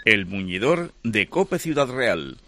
El Muñidor de COPE Ciudad Real.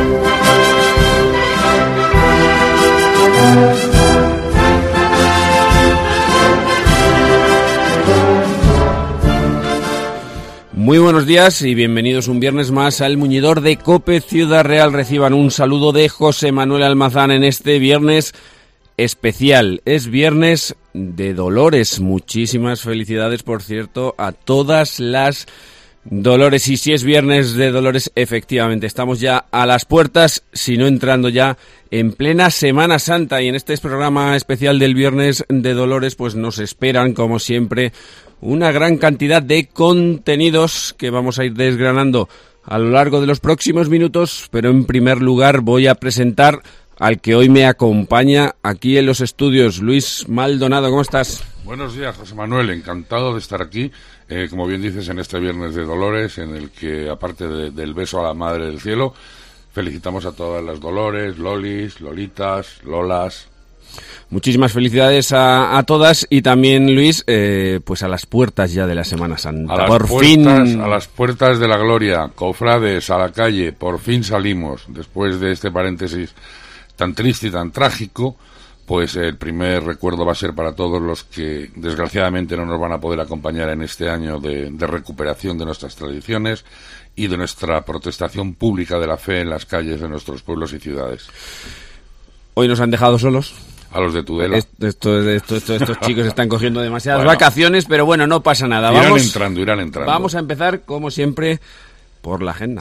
Muy buenos días y bienvenidos un viernes más al Muñidor de COPE Ciudad Real. Reciban un saludo de José Manuel Almazán en este viernes especial. Es viernes de Dolores. Muchísimas felicidades, por cierto, a todas las Dolores. Y si es viernes de Dolores, efectivamente, estamos ya a las puertas, si no entrando ya en plena Semana Santa. Y en este programa especial del viernes de Dolores, pues nos esperan, como siempre, una gran cantidad de contenidos que vamos a ir desgranando a lo largo de los próximos minutos. Pero en primer lugar voy a presentar al que hoy me acompaña aquí en los estudios. Luis Maldonado, ¿cómo estás? Buenos días, José Manuel, encantado de estar aquí, como bien dices, en este Viernes de Dolores, en el que, aparte del beso a la Madre del Cielo, felicitamos a todas las Dolores, Lolis, Lolitas, Lolas. Muchísimas felicidades a todas y también, Luis, pues a las puertas ya de la Semana Santa. A las puertas de la gloria, cofrades, a la calle, por fin salimos, después de este paréntesis tan triste y tan trágico. Pues el primer recuerdo va a ser para todos los que desgraciadamente no nos van a poder acompañar en este año de recuperación de nuestras tradiciones y de nuestra protestación pública de la fe en las calles de nuestros pueblos y ciudades. Hoy nos han dejado solos. A los de Tudela. Estos chicos están cogiendo demasiadas vacaciones, pero bueno, no pasa nada. Irán entrando. Vamos a empezar, como siempre, por la agenda.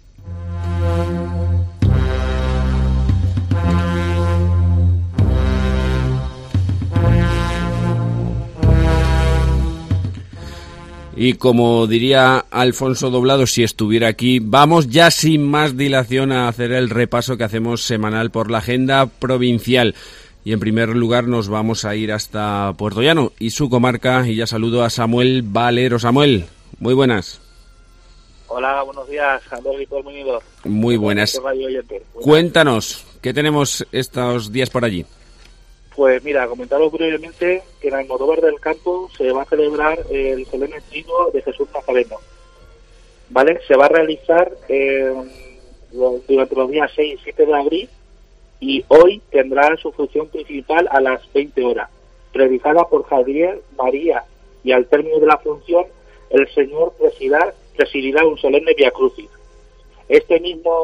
Y como diría Alfonso Doblado si estuviera aquí, vamos ya sin más dilación a hacer el repaso que hacemos semanal por la agenda provincial. Y en primer lugar nos vamos a ir hasta Puerto Llano y su comarca, y ya saludo a Samuel Valero. Samuel, muy buenas. Hola, buenos días, Andrés y todo el Muñidor. Muy buenas. Cuéntanos, ¿qué tenemos estos días por allí? Pues mira, comentaros brevemente que en Almodóvar del Campo se va a celebrar el solemne triduo de Jesús Nazareno, ¿vale? Se va a realizar durante los días 6 y 7 de abril y hoy tendrá su función principal a las 20 horas, predicada por Javier, María, y al término de la función el Señor presidirá un solemne Vía Crucis. Este mismo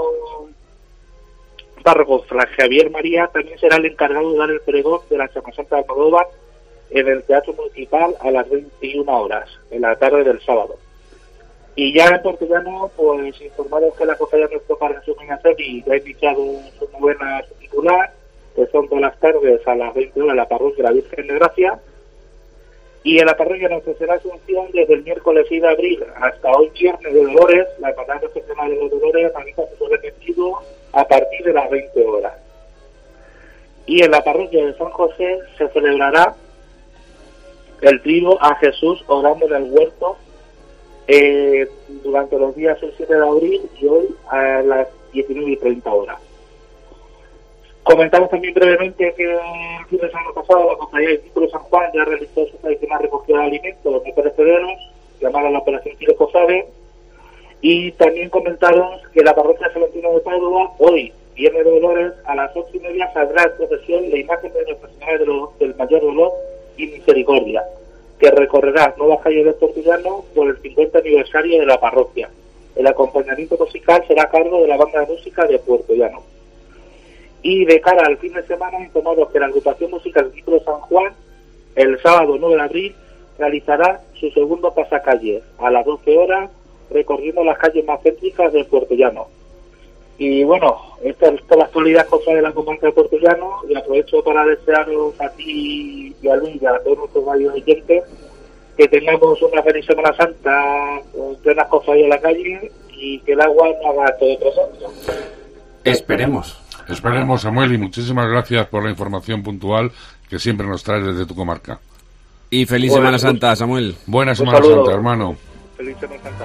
párroco, Fray Javier María, también será el encargado de dar el pregón de la Semana Santa de Almodóvar en el Teatro Municipal a las 21 horas, en la tarde del sábado. Y ya en Puerto Llano, pues informaros que la Cofradía de nuestro Padre Jesús Miñaseri ha iniciado su novena titular, que son todas las tardes a las 20 horas en la parroquia de la Virgen de Gracia. Y en la parroquia Nuestra Señora de Asunción, desde el miércoles 6 de abril hasta hoy viernes de Dolores, la Hermandad Profesional de los Dolores realiza su solemne triduo a partir de las 20 horas. Y en la parroquia de San José se celebrará el triduo a Jesús orando en el huerto durante los días 6 y 7 de abril y hoy a las 19:30 horas. Comentamos también brevemente que el fin de semana pasado la Cofradía del Título de San Juan ya realizó su tradicional recogida de alimentos no perecederos, llamada la Operación Tiro Cofrade, y también comentaros que la parroquia Salentino de Padua, hoy, viernes de Dolores, a las 8:30 saldrá en procesión la imagen de Nuestra Señora del Mayor Dolor y Misericordia, que recorrerá nuevas calles de Puerto Llano por el 50 aniversario de la parroquia. El acompañamiento musical será a cargo de la banda de música de Puerto Llano. Y de cara al fin de semana, informaros que la agrupación musical del Título de San Juan, el sábado 9 de abril, realizará su segundo pasacalle a las 12 horas, recorriendo las calles más céntricas de Puerto Llano. Y bueno, esta es toda la actualidad cosa de la comarca de Puerto Llano, y aprovecho para desearos a ti y a Luis y a todos nuestros varios oyentes que tengamos una feliz Semana Santa con plenas cosas ahí en la calle y que el agua no haga todo presencia. Esperemos. Esperemos, Samuel, y muchísimas gracias por la información puntual que siempre nos traes desde tu comarca. Y feliz Semana Santa, Samuel. Buena Semana Santa, hermano. Feliz Semana Santa.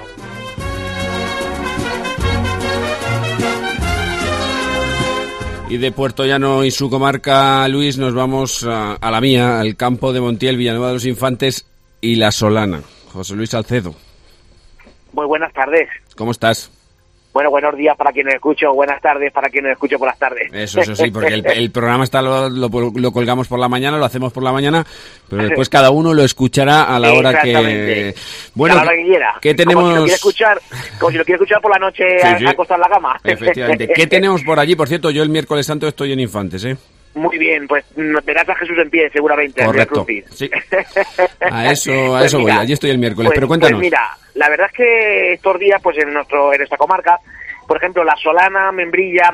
Y de Puerto Llano y su comarca, Luis, nos vamos a la mía, al campo de Montiel, Villanueva de los Infantes y La Solana. José Luis Salcedo. Muy buenas tardes. ¿Cómo estás? Bueno, buenos días para quienes escucho, buenas tardes para quienes escucho por las tardes. Eso sí, porque el programa lo colgamos por la mañana, lo hacemos por la mañana, pero después cada uno lo escuchará a la hora que... Bueno, a la hora que quiera. ¿Qué tenemos? Como si lo quiere escuchar por la noche sí. A acostar la cama. Efectivamente. ¿Qué tenemos por allí? Por cierto, yo el miércoles santo estoy en Infantes, ¿eh? Muy bien, pues verás a Jesús en pie, seguramente. Correcto. Sí. A eso voy, allí estoy el miércoles, pero cuéntanos. Pues mira, la verdad es que estos días, pues en esta comarca, por ejemplo, la Solana Membrilla,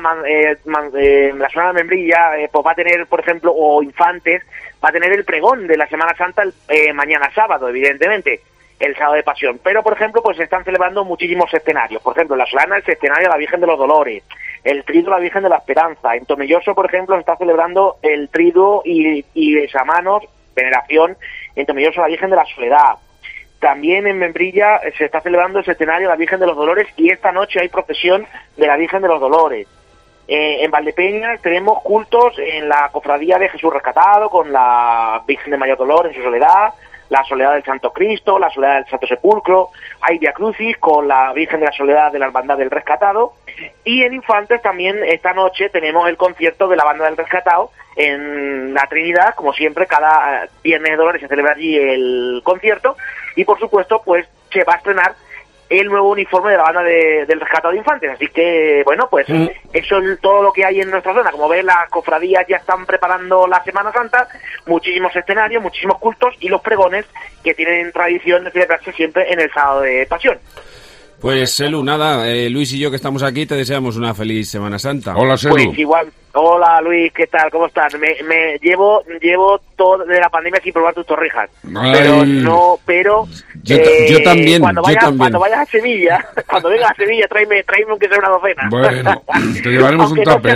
pues va a tener, por ejemplo, o Infantes, va a tener el pregón de la Semana Santa mañana sábado, evidentemente, el sábado de Pasión. Pero, por ejemplo, pues se están celebrando muchísimos escenarios. Por ejemplo, en la Solana el escenario de la Virgen de los Dolores, el Triduo la Virgen de la Esperanza. En Tomelloso, por ejemplo, se está celebrando el Triduo y besamanos, veneración, en Tomelloso la Virgen de la Soledad. También en Membrilla se está celebrando el escenario de la Virgen de los Dolores y esta noche hay procesión de la Virgen de los Dolores. En Valdepeñas tenemos cultos en la Cofradía de Jesús Rescatado con la Virgen de Mayor Dolor en su soledad, la Soledad del Santo Cristo, la Soledad del Santo Sepulcro, hay Via Crucis con la Virgen de la Soledad de la Hermandad del Rescatado, y en Infantes también esta noche tenemos el concierto de la Banda del Rescatado en la Trinidad, como siempre, cada Viernes de Dolores se celebra allí el concierto, y por supuesto pues se va a estrenar el nuevo uniforme de la Banda del Rescatado de Infantes, así que bueno, pues eso es todo lo que hay en nuestra zona. Como ves, las cofradías ya están preparando la Semana Santa, muchísimos escenarios, muchísimos cultos y los pregones que tienen tradición de celebrarse siempre en el sábado de Pasión. Pues Selu, nada, Luis y yo que estamos aquí te deseamos una feliz Semana Santa. Hola, Selu. Pues igual, hola Luis, ¿qué tal? ¿Cómo estás? Me llevo todo de la pandemia sin probar tus torrijas. Pero yo también. Cuando vayas a Sevilla, cuando vengas a Sevilla, tráeme aunque sea una docena. Bueno, te llevaremos un tupper.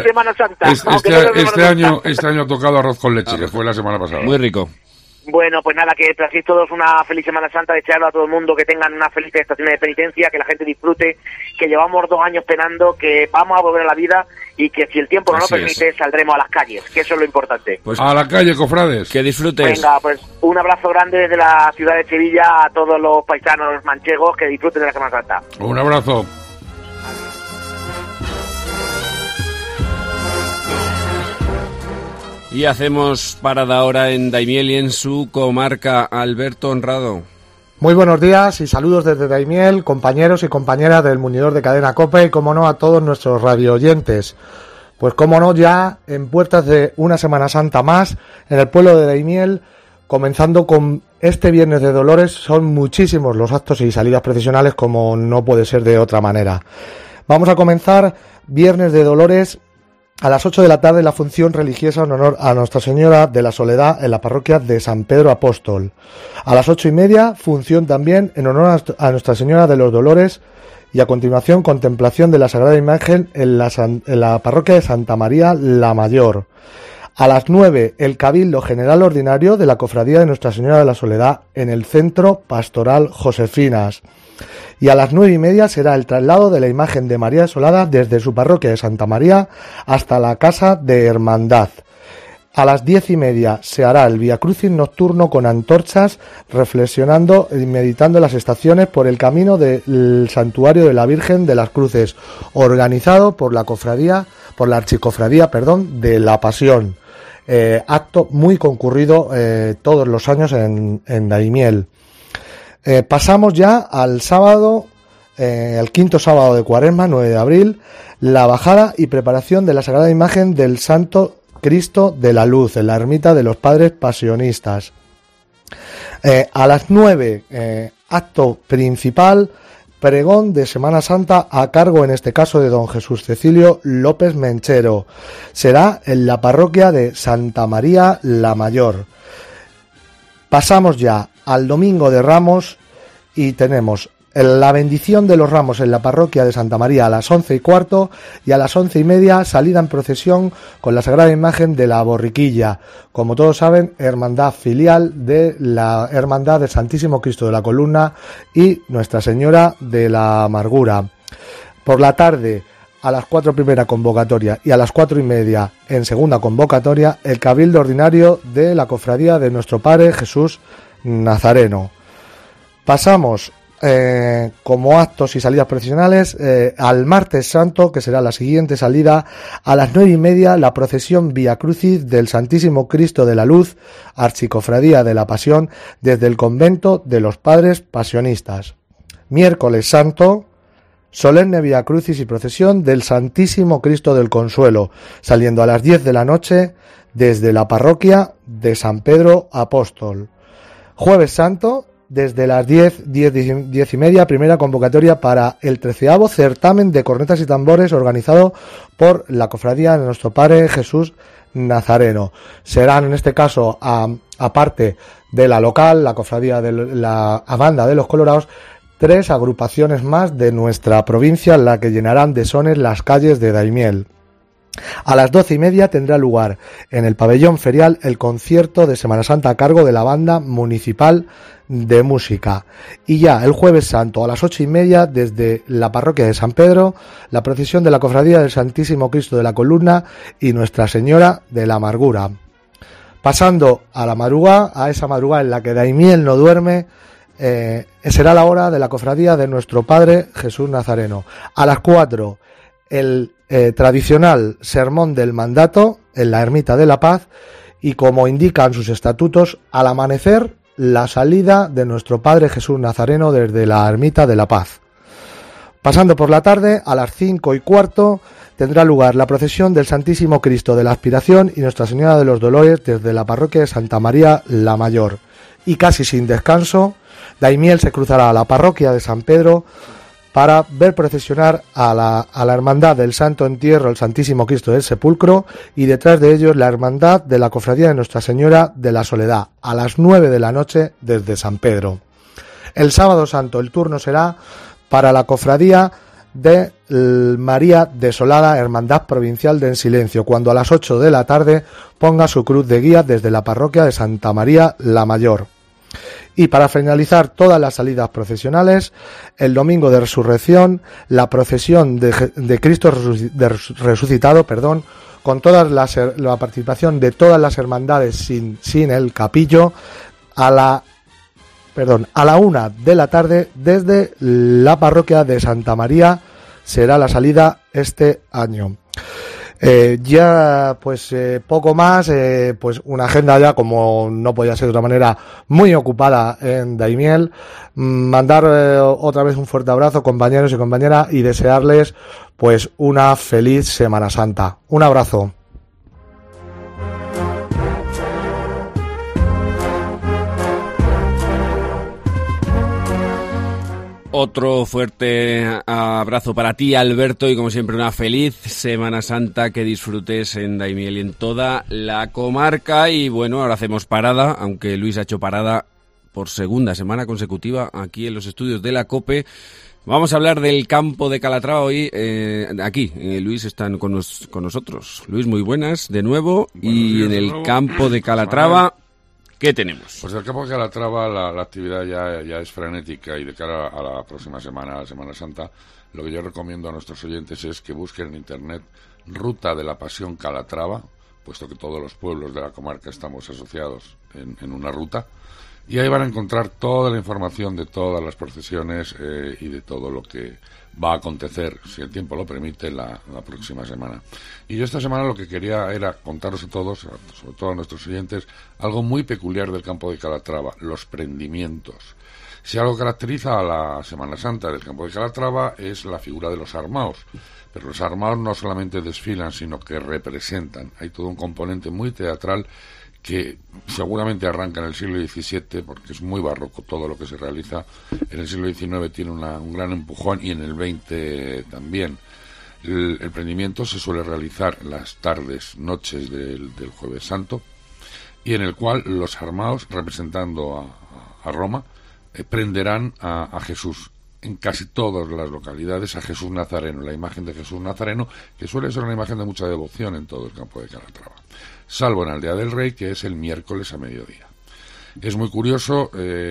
Este año ha tocado arroz con leche, que fue la semana pasada. Muy rico. Bueno, pues nada, que paséis todos una feliz Semana Santa, desearlo a todo el mundo, que tengan una feliz estación de penitencia, que la gente disfrute, que llevamos 2 años penando, que vamos a volver a la vida y que si el tiempo no lo permite saldremos a las calles, que eso es lo importante. Pues a la calle, cofrades. Que disfrutes. Venga, pues un abrazo grande desde la ciudad de Sevilla a todos los paisanos manchegos, que disfruten de la Semana Santa. Un abrazo. Y hacemos parada ahora en Daimiel y en su comarca. Alberto Honrado. Muy buenos días y saludos desde Daimiel, compañeros y compañeras del Muñidor de Cadena COPE y, como no, a todos nuestros radioyentes. Pues, como no, ya en puertas de una Semana Santa más en el pueblo de Daimiel, comenzando con este Viernes de Dolores. Son muchísimos los actos y salidas procesionales, como no puede ser de otra manera. Vamos a comenzar Viernes de Dolores a las 8 de la tarde, la función religiosa en honor a Nuestra Señora de la Soledad en la parroquia de San Pedro Apóstol. A las 8:30, función también en honor a Nuestra Señora de los Dolores, y a continuación contemplación de la Sagrada Imagen en la parroquia de Santa María la Mayor. A las 9, el Cabildo General Ordinario de la Cofradía de Nuestra Señora de la Soledad en el Centro Pastoral Josefinas. Y a las 9:30 será el traslado de la imagen de María Desolada desde su parroquia de Santa María hasta la Casa de Hermandad. A las 10:30 se hará el Via Crucis nocturno con antorchas, reflexionando y meditando las estaciones por el camino del Santuario de la Virgen de las Cruces, organizado por la Archicofradía de la Pasión. Acto muy concurrido todos los años en Daimiel. Pasamos ya al sábado, el quinto sábado de Cuaresma, 9 de abril, la bajada y preparación de la Sagrada Imagen del Santo Cristo de la Luz en la ermita de los Padres Pasionistas. A las 9, acto principal, pregón de Semana Santa a cargo, en este caso, de don Jesús Cecilio López Menchero. Será en la parroquia de Santa María la Mayor. Pasamos ya al Domingo de Ramos y tenemos la bendición de los ramos en la parroquia de Santa María a las 11:15 y a las 11:30 salida en procesión con la Sagrada Imagen de la Borriquilla. Como todos saben, hermandad filial de la Hermandad del Santísimo Cristo de la Columna y Nuestra Señora de la Amargura. Por la tarde, a las 4 primera convocatoria y a las 4:30 en segunda convocatoria, el Cabildo Ordinario de la Cofradía de Nuestro Padre Jesús Nazareno. Pasamos como actos y salidas procesionales, al Martes Santo, que será la siguiente salida, a las 9:30, la procesión Vía Crucis del Santísimo Cristo de la Luz, Archicofradía de la Pasión, desde el convento de los Padres Pasionistas. Miércoles Santo, solemne Vía Crucis y procesión del Santísimo Cristo del Consuelo, saliendo a las 10 de la noche desde la parroquia de San Pedro Apóstol. Jueves Santo, desde las 10:30, primera convocatoria para el 13º certamen de cornetas y tambores organizado por la Cofradía de Nuestro Padre Jesús Nazareno. Serán, en este caso, aparte de la local, la Cofradía de la Banda de los Colorados, 3 agrupaciones más de nuestra provincia, la que llenarán de sones las calles de Daimiel. A las 12:30 tendrá lugar en el pabellón ferial el concierto de Semana Santa a cargo de la Banda Municipal de Música. Y ya el Jueves Santo a las 8:30, desde la parroquia de San Pedro, la procesión de la Cofradía del Santísimo Cristo de la Columna y Nuestra Señora de la Amargura. Pasando a la madrugada, a esa madrugada en la que Daimiel no duerme, será la hora de la Cofradía de Nuestro Padre Jesús Nazareno. A las 4, el tradicional sermón del mandato en la Ermita de la Paz, y como indican sus estatutos, al amanecer la salida de Nuestro Padre Jesús Nazareno desde la Ermita de la Paz. Pasando por la tarde, a las 5:15, tendrá lugar la procesión del Santísimo Cristo de la Aspiración y Nuestra Señora de los Dolores desde la parroquia de Santa María la Mayor. Y casi sin descanso, Daimiel se cruzará a la parroquia de San Pedro para ver procesionar a la Hermandad del Santo Entierro, el Santísimo Cristo del Sepulcro, y detrás de ellos la Hermandad de la Cofradía de Nuestra Señora de la Soledad, a las 9 de la noche desde San Pedro. El Sábado Santo el turno será para la Cofradía de María Desolada, Hermandad Provincial de En Silencio, cuando a las 8 de la tarde ponga su cruz de guía desde la parroquia de Santa María la Mayor. Y para finalizar todas las salidas procesionales, el domingo de Resurrección, la procesión de Cristo resucitado, con la participación de todas las hermandades sin el capillo, a la 1 de la tarde desde la parroquia de Santa María será la salida este año. Poco más, pues una agenda ya, como no podía ser de otra manera, muy ocupada en Daimiel. Mandar otra vez un fuerte abrazo, compañeros y compañeras, y desearles pues una feliz Semana Santa. Un abrazo. Otro fuerte abrazo para ti, Alberto, y como siempre una feliz Semana Santa, que disfrutes en Daimiel y en toda la comarca. Y bueno, ahora hacemos parada, aunque Luis ha hecho parada por segunda semana consecutiva aquí en los estudios de la COPE. Vamos a hablar del campo de Calatrava hoy, aquí. Luis está con nosotros. Luis, muy buenas de nuevo. Y en el campo de Calatrava, ¿qué tenemos? Pues en el campo de Calatrava la actividad ya es frenética, y de cara a la próxima semana, a la Semana Santa, lo que yo recomiendo a nuestros oyentes es que busquen en internet Ruta de la Pasión Calatrava, puesto que todos los pueblos de la comarca estamos asociados en una ruta, y ahí van a encontrar toda la información de todas las procesiones y de todo lo que va a acontecer, si el tiempo lo permite, la próxima semana. Y yo esta semana lo que quería era contaros a todos, sobre todo a nuestros oyentes, algo muy peculiar del campo de Calatrava: los prendimientos. Si algo caracteriza a la Semana Santa del campo de Calatrava es la figura de los armaos. Pero los armaos no solamente desfilan, sino que representan. Hay todo un componente muy teatral que seguramente arranca en el siglo XVII, porque es muy barroco todo lo que se realiza. En el siglo XIX tiene un gran empujón, y en el XX también. El prendimiento se suele realizar las tardes, noches del Jueves Santo, y en el cual los armaos, representando a Roma, prenderán a Jesús. En casi todas las localidades, a Jesús Nazareno, la imagen de Jesús Nazareno, que suele ser una imagen de mucha devoción en todo el campo de Calatrava, salvo en Aldea del Rey, que es el miércoles a mediodía. Es muy curioso,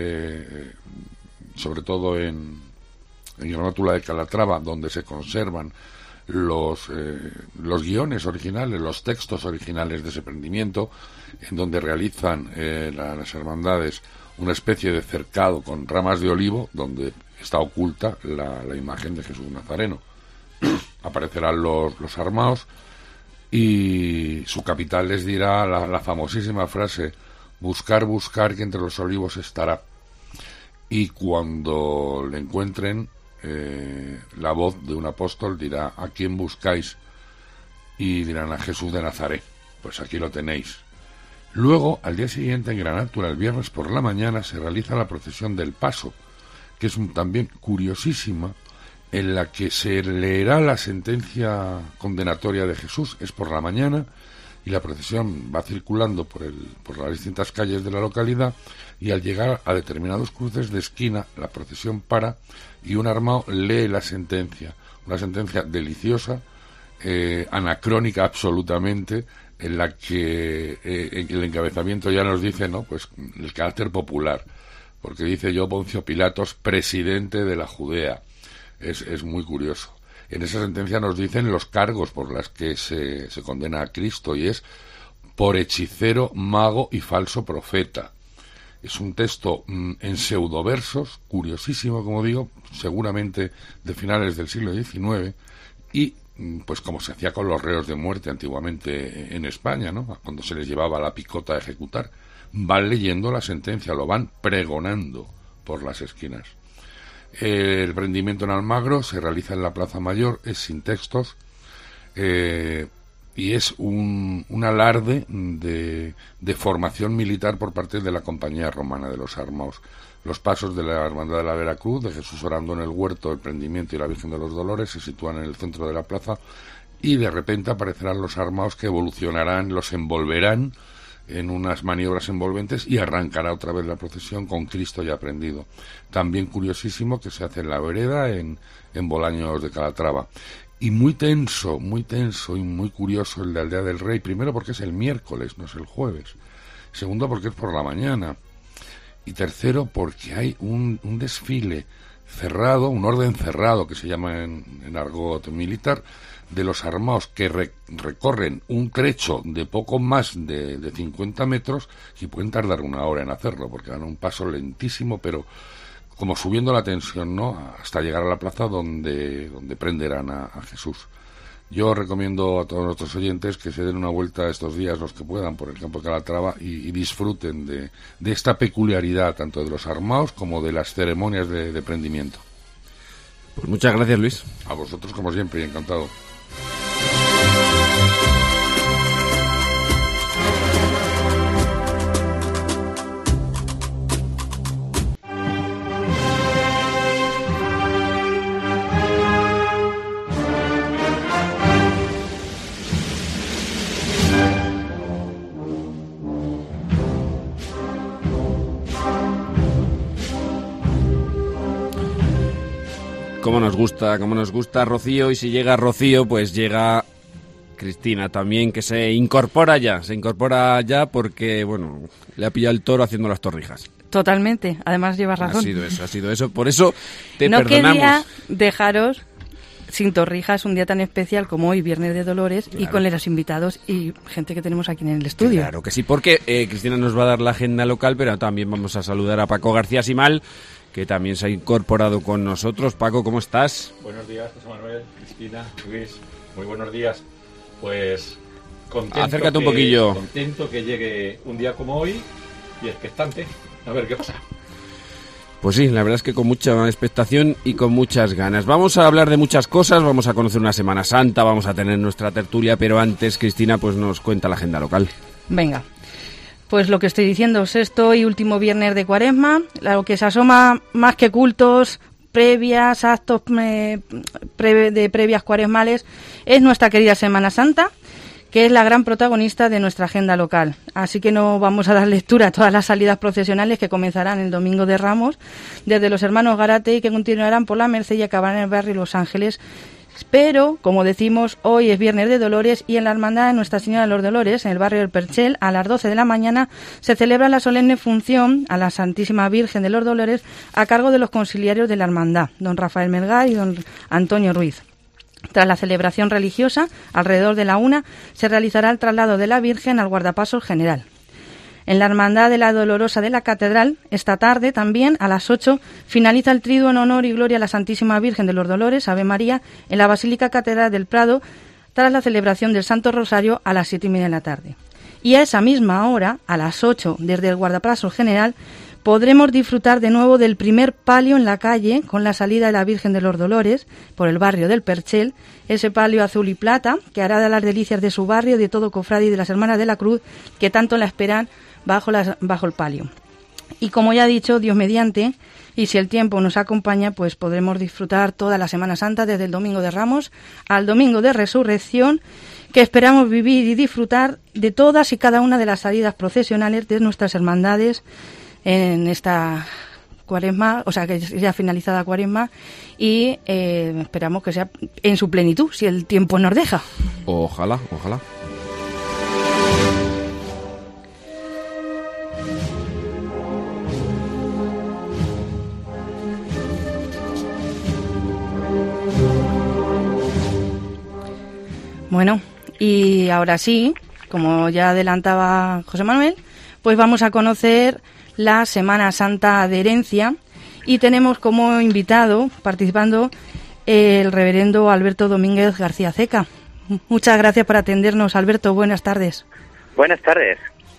sobre todo en Granátula de Calatrava, donde se conservan los guiones originales, los textos originales de ese prendimiento, en donde realizan las hermandades una especie de cercado con ramas de olivo, donde está oculta la imagen de Jesús Nazareno. Aparecerán los armados y su capitán les dirá la famosísima frase: buscar, buscar, que entre los olivos estará. Y cuando le encuentren, la voz de un apóstol dirá: ¿a quién buscáis? Y dirán: a Jesús de Nazaret. Pues aquí lo tenéis. Luego, al día siguiente, en Gran Altura, el viernes por la mañana, se realiza la procesión del Paso, que es también curiosísima, en la que se leerá la sentencia condenatoria de Jesús. Es por la mañana y la procesión va circulando por las distintas calles de la localidad, y al llegar a determinados cruces de esquina la procesión para y un armado lee la sentencia, una sentencia deliciosa, anacrónica absolutamente, en la que el encabezamiento ya nos dice, ¿no?, pues el carácter popular, porque dice: yo, Poncio Pilatos, presidente de la Judea. Es muy curioso. En esa sentencia nos dicen los cargos por las que se condena a Cristo, y es por hechicero, mago y falso profeta. Es un texto en pseudoversos, curiosísimo, como digo, seguramente de finales del siglo XIX, y pues como se hacía con los reos de muerte antiguamente en España, ¿no?, cuando se les llevaba la picota a ejecutar, van leyendo la sentencia, lo van pregonando por las esquinas. El prendimiento en Almagro se realiza en la Plaza Mayor, es sin textos, y es un alarde de formación militar por parte de la Compañía Romana de los Armados. Los pasos de la Hermandad de la Veracruz, de Jesús orando en el huerto, el prendimiento y la Virgen de los Dolores se sitúan en el centro de la plaza, y de repente aparecerán los armados que evolucionarán, los envolverán en unas maniobras envolventes, y arrancará otra vez la procesión con Cristo ya prendido. También curiosísimo que se hace en la vereda, en Bolaños de Calatrava. Y muy tenso y muy curioso el de Aldea del Rey, primero porque es el miércoles, no es el jueves. Segundo porque es por la mañana. Y tercero porque hay un desfile cerrado, un orden cerrado que se llama en argot militar, de los armados que recorren un trecho de poco más de 50 metros y pueden tardar una hora en hacerlo, porque dan un paso lentísimo, pero como subiendo la tensión, ¿no?, hasta llegar a la plaza donde prenderán a Jesús. Yo recomiendo a todos nuestros oyentes que se den una vuelta estos días, los que puedan, por el campo de Calatrava, y disfruten de esta peculiaridad, tanto de los armados como de las ceremonias de prendimiento. Pues muchas gracias, Luis. A vosotros, como siempre, y encantado. Cómo nos gusta Rocío, y si llega Rocío, pues llega Cristina también, que se incorpora ya porque, bueno, le ha pillado el toro haciendo las torrijas. Totalmente, además llevas razón. Ha sido eso, por eso te perdonamos. No quería dejaros sin torrijas un día tan especial como hoy, Viernes de Dolores, claro, y con los invitados y gente que tenemos aquí en el estudio. Claro que sí, porque Cristina nos va a dar la agenda local, pero también vamos a saludar a Paco García Simal, que también se ha incorporado con nosotros. Paco, ¿cómo estás? Buenos días, José Manuel, Cristina, Luis, muy buenos días. Pues contento. Acércate un poquillo. Contento que llegue un día como hoy y expectante. A ver qué pasa. Pues sí, la verdad es que con mucha expectación y con muchas ganas. Vamos a hablar de muchas cosas, vamos a conocer una Semana Santa, vamos a tener nuestra tertulia, pero antes, Cristina, pues nos cuenta la agenda local. Venga. Pues lo que estoy diciendo, sexto y último viernes de Cuaresma, lo que se asoma más que cultos, previas, actos de previas cuaresmales, es nuestra querida Semana Santa, que es la gran protagonista de nuestra agenda local. Así que no vamos a dar lectura a todas las salidas procesionales que comenzarán el Domingo de Ramos, desde los hermanos Garate, y que continuarán por la Merced y acabarán en el barrio Los Ángeles. Pero, como decimos, hoy es Viernes de Dolores, y en la Hermandad de Nuestra Señora de los Dolores, en el barrio del Perchel, a las 12 de la mañana, se celebra la solemne función a la Santísima Virgen de los Dolores a cargo de los conciliarios de la Hermandad, don Rafael Melgar y don Antonio Ruiz. Tras la celebración religiosa, alrededor de la 1, se realizará el traslado de la Virgen al guardapasos general. En la Hermandad de la Dolorosa de la Catedral, esta tarde también, a las 8, finaliza el triduo en honor y gloria a la Santísima Virgen de los Dolores, Ave María, en la Basílica Catedral del Prado, tras la celebración del Santo Rosario a las 7:30 de la tarde. Y a esa misma hora, a las 8, desde el Guardapasos General, podremos disfrutar de nuevo del primer palio en la calle, con la salida de la Virgen de los Dolores, por el barrio del Perchel, ese palio azul y plata, que hará de las delicias de su barrio, de todo cofrade y de las Hermanas de la Cruz, que tanto la esperan bajo el palio. Y como ya he dicho, Dios mediante, y si el tiempo nos acompaña, pues podremos disfrutar toda la Semana Santa, desde el Domingo de Ramos al Domingo de Resurrección, que esperamos vivir y disfrutar de todas y cada una de las salidas procesionales de nuestras hermandades en esta Cuaresma, o sea, que ya finalizada Cuaresma, y esperamos que sea en su plenitud, si el tiempo nos deja. Ojalá, ojalá. Bueno, y ahora sí, como ya adelantaba José Manuel, pues vamos a conocer la Semana Santa de Herencia, y tenemos como invitado, participando, el reverendo Alberto Domínguez García Ceca. Muchas gracias por atendernos, Alberto. Buenas tardes. Buenas tardes.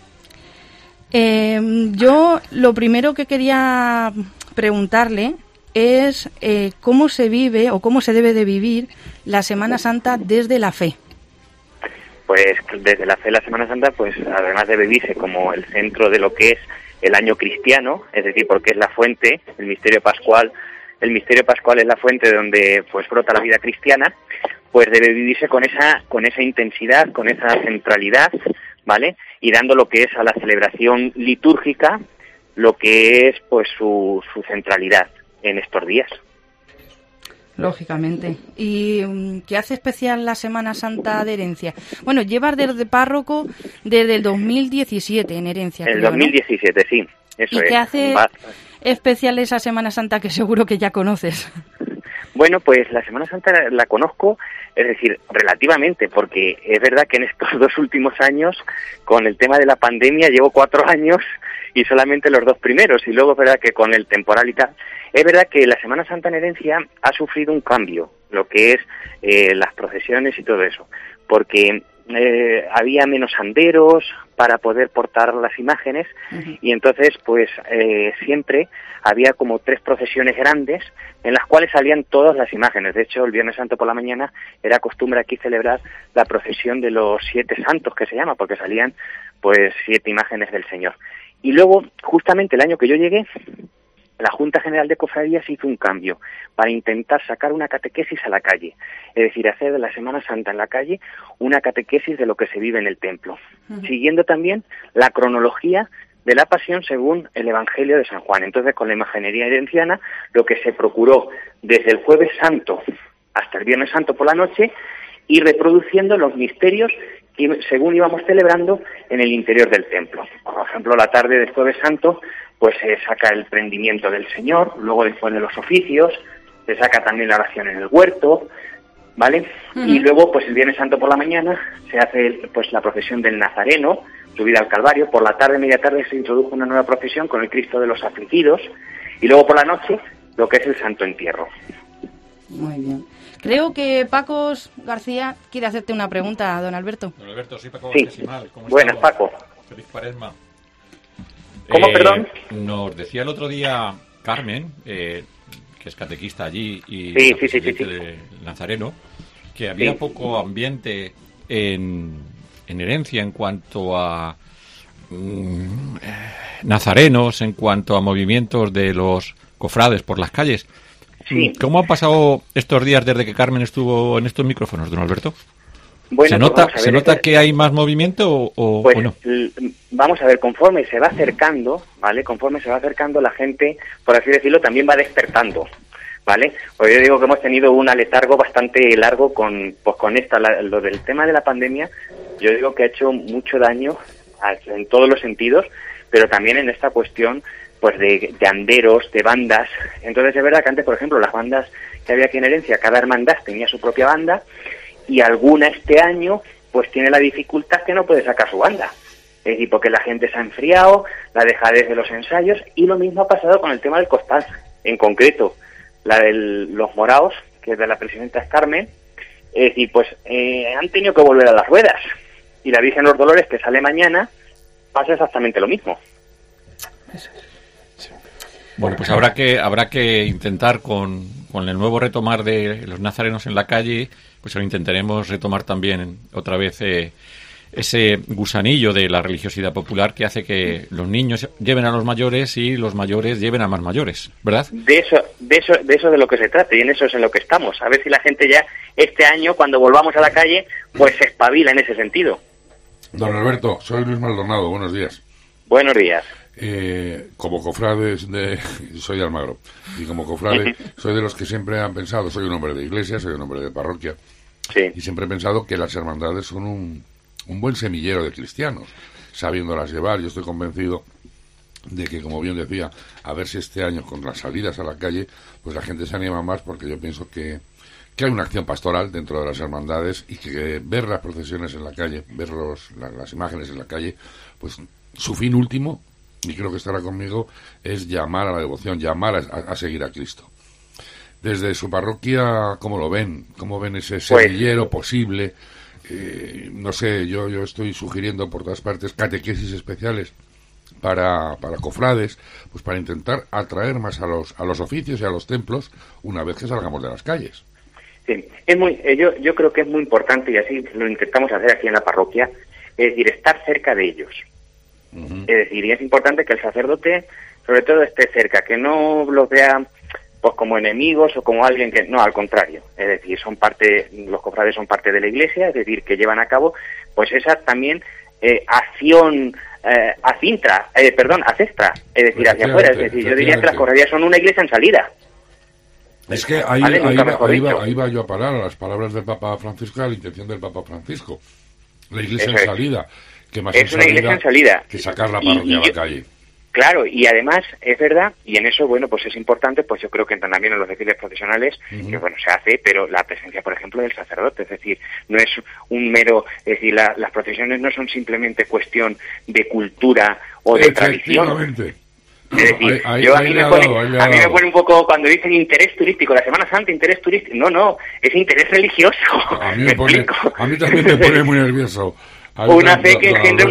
Yo lo primero que quería preguntarle es cómo se vive o cómo se debe de vivir la Semana Santa desde la fe. Pues desde la fe la Semana Santa, pues además de vivirse como el centro de lo que es el año cristiano, es decir, porque es la fuente, el misterio pascual es la fuente donde pues brota la vida cristiana, pues debe vivirse con esa intensidad, con esa centralidad, ¿vale? Y dando lo que es a la celebración litúrgica, lo que es pues su centralidad en estos días. Lógicamente. ¿Y qué hace especial la Semana Santa de Herencia? Bueno, llevas desde párroco desde el 2017 en Herencia. El 2017, ¿no? Sí, eso es. ¿Y qué hace especial esa Semana Santa que seguro que ya conoces? Bueno, pues la Semana Santa la conozco, es decir, relativamente, porque es verdad que en estos 2 últimos años, con el tema de la pandemia, llevo 4 años y solamente los 2 primeros, y luego es verdad que con el temporal y tal, es verdad que la Semana Santa en Herencia ha sufrido un cambio, lo que es las procesiones y todo eso, porque había menos anderos para poder portar las imágenes, y entonces pues siempre había como 3 procesiones grandes en las cuales salían todas las imágenes. De hecho, el Viernes Santo por la mañana era costumbre aquí celebrar la procesión de los 7 santos, que se llama, porque salían pues 7 imágenes del Señor. Y luego, justamente el año que yo llegué, la Junta General de Cofradías hizo un cambio para intentar sacar una catequesis a la calle, es decir, hacer de la Semana Santa en la calle una catequesis de lo que se vive en el templo, siguiendo también la cronología de la Pasión según el Evangelio de San Juan. Entonces, con la imaginería herenciana, lo que se procuró desde el Jueves Santo hasta el Viernes Santo por la noche, ir reproduciendo los misterios y según íbamos celebrando en el interior del templo. Por ejemplo, la tarde del Jueves Santo, pues se saca el prendimiento del Señor, luego después de los oficios, se saca también la oración en el huerto, ¿vale? Y luego, pues el Viernes Santo por la mañana, se hace pues la procesión del Nazareno, subida al Calvario. Por la tarde, media tarde, se introdujo una nueva procesión con el Cristo de los Afligidos, y luego por la noche, lo que es el Santo Entierro. Muy bien. Creo que Paco García quiere hacerte una pregunta, don Alberto. Don Alberto, soy Paco Sí. García. ¿Cómo Buenas, estamos? Paco. Feliz Cuaresma. ¿Cómo, perdón? Nos decía el otro día Carmen, que es catequista allí y Sí. de Nazareno, que había poco ambiente en Herencia en cuanto a nazarenos, en cuanto a movimientos de los cofrades por las calles. Sí. ¿Cómo han pasado estos días desde que Carmen estuvo en estos micrófonos, don Alberto? Bueno, ¿Se nota que hay más movimiento o no? Vamos a ver, conforme se va acercando, ¿vale? Conforme se va acercando, la gente, por así decirlo, también va despertando, ¿vale? Pues yo digo que hemos tenido un aletargo bastante largo con lo del tema de la pandemia. Yo digo que ha hecho mucho daño en todos los sentidos, pero también en esta cuestión pues de anderos, de bandas. Entonces es verdad que antes, por ejemplo, las bandas que había aquí en Herencia, cada hermandad tenía su propia banda, y alguna este año pues tiene la dificultad que no puede sacar su banda, Es decir, porque la gente se ha enfriado, la dejadez de los ensayos, y lo mismo ha pasado con el tema del costal. En concreto, la de los moraos, que es de la presidenta Carmen, es decir, pues han tenido que volver a las ruedas. Y la Virgen de los Dolores, que sale mañana, pasa exactamente lo mismo. Bueno, pues habrá que intentar con el nuevo retomar de los nazarenos en la calle, pues lo intentaremos retomar también otra vez ese gusanillo de la religiosidad popular que hace que los niños lleven a los mayores y los mayores lleven a más mayores, ¿verdad? De eso de lo que se trata, y en eso es en lo que estamos. A ver si la gente ya este año, cuando volvamos a la calle, pues se espabila en ese sentido. Don Alberto, soy Luis Maldonado, buenos días. Buenos días. Como cofrade soy de Almagro, y como cofrade soy de los que siempre han pensado, soy un hombre de iglesia, soy un hombre de parroquia, sí, y siempre he pensado que las hermandades son un buen semillero de cristianos, sabiéndolas llevar. Yo estoy convencido de que, como bien decía, a ver si este año con las salidas a la calle, pues la gente se anima más, porque yo pienso que hay una acción pastoral dentro de las hermandades, y que ver las procesiones en la calle, ver las imágenes en la calle, pues su fin último, y creo que estará conmigo, es llamar a la devoción, llamar a seguir a Cristo. Desde su parroquia, ¿cómo lo ven? ¿Cómo ven ese semillero posible? No sé, yo estoy sugiriendo por todas partes catequesis especiales para cofrades, pues para intentar atraer más a los oficios y a los templos una vez que salgamos de las calles. Sí, yo creo que es muy importante, y así lo intentamos hacer aquí en la parroquia, es decir, estar cerca de ellos. Es decir, y es importante que el sacerdote, sobre todo, esté cerca, que no los vea pues como enemigos o como alguien que... No, al contrario. Es decir, los cofrades son parte de la Iglesia, es decir, que llevan a cabo pues esa también acción ancestra, es decir, hacia afuera. Es decir, yo diría que las cofradías son una iglesia en salida. Es que ahí va yo a parar a las palabras del Papa Francisco, a la intención del Papa Francisco. La iglesia en salida. Que más es una iglesia en salida. Que sacar la parroquia a la calle. Claro, y además es verdad, y en eso, bueno, pues es importante, pues yo creo que también en los desfiles profesionales, que bueno, se hace, pero la presencia, por ejemplo, del sacerdote, es decir, no es un mero, es decir, las procesiones no son simplemente cuestión de cultura o de tradición. Es decir, a mí me pone un poco, cuando dicen interés turístico, la Semana Santa, interés turístico, no, es interés religioso. A mí también me pone muy nervioso. Una fe que engendra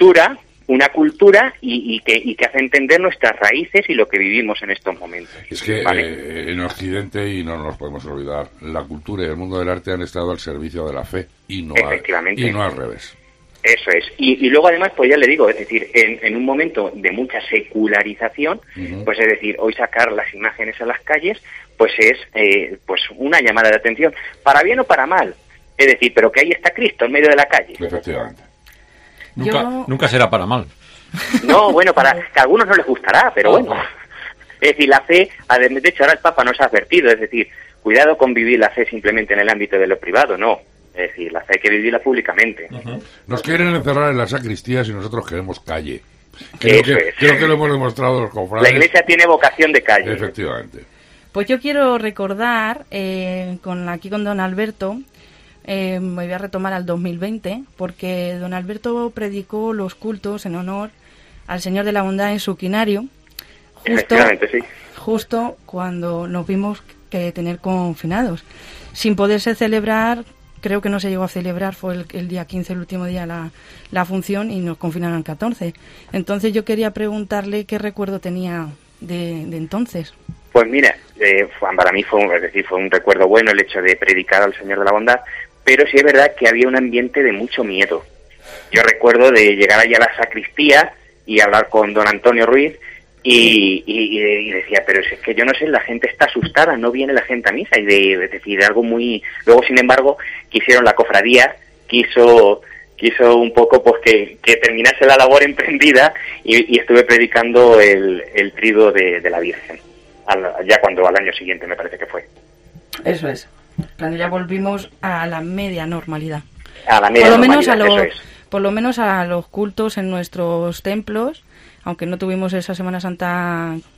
una cultura y que hace entender nuestras raíces y lo que vivimos en estos momentos. Es que en Occidente, y no nos podemos olvidar, la cultura y el mundo del arte han estado al servicio de la fe y no al revés. Eso es. Y luego además, pues ya le digo, es decir, en un momento de mucha secularización, pues es decir, hoy sacar las imágenes a las calles, pues es pues una llamada de atención, para bien o para mal. Es decir, pero que ahí está Cristo en medio de la calle. Efectivamente. Nunca será para mal. No, bueno, para que a algunos no les gustará, pero bueno. Es decir, la fe, de hecho ahora el Papa nos ha advertido, es decir, cuidado con vivir la fe simplemente en el ámbito de lo privado, no. Es decir, la fe hay que vivirla públicamente. Nos quieren encerrar en las sacristías y nosotros queremos calle. Creo que lo hemos demostrado los cofrades. La Iglesia tiene vocación de calle. Efectivamente. Pues yo quiero recordar, aquí con don Alberto, me voy a retomar al 2020, porque don Alberto predicó los cultos en honor al Señor de la Bondad en su quinario, justo cuando nos vimos que tener confinados, sin poderse celebrar. Creo que no se llegó a celebrar, fue el día 15, el último día, la función, y nos confinaron el 14. Entonces yo quería preguntarle qué recuerdo tenía de entonces. Pues mira, para mí fue un recuerdo bueno el hecho de predicar al Señor de la Bondad, pero sí es verdad que había un ambiente de mucho miedo. Yo recuerdo de llegar allá a la sacristía y hablar con don Antonio Ruiz, y decía, pero es que yo no sé, la gente está asustada, no viene la gente a misa, es decir, algo muy... Luego, sin embargo, la cofradía quiso un poco pues que terminase la labor emprendida, y estuve predicando el triduo de la Virgen, ya cuando al año siguiente me parece que fue. Eso es, cuando ya volvimos a la media normalidad. A la media normalidad, por lo menos a los cultos en nuestros templos, aunque no tuvimos esa Semana Santa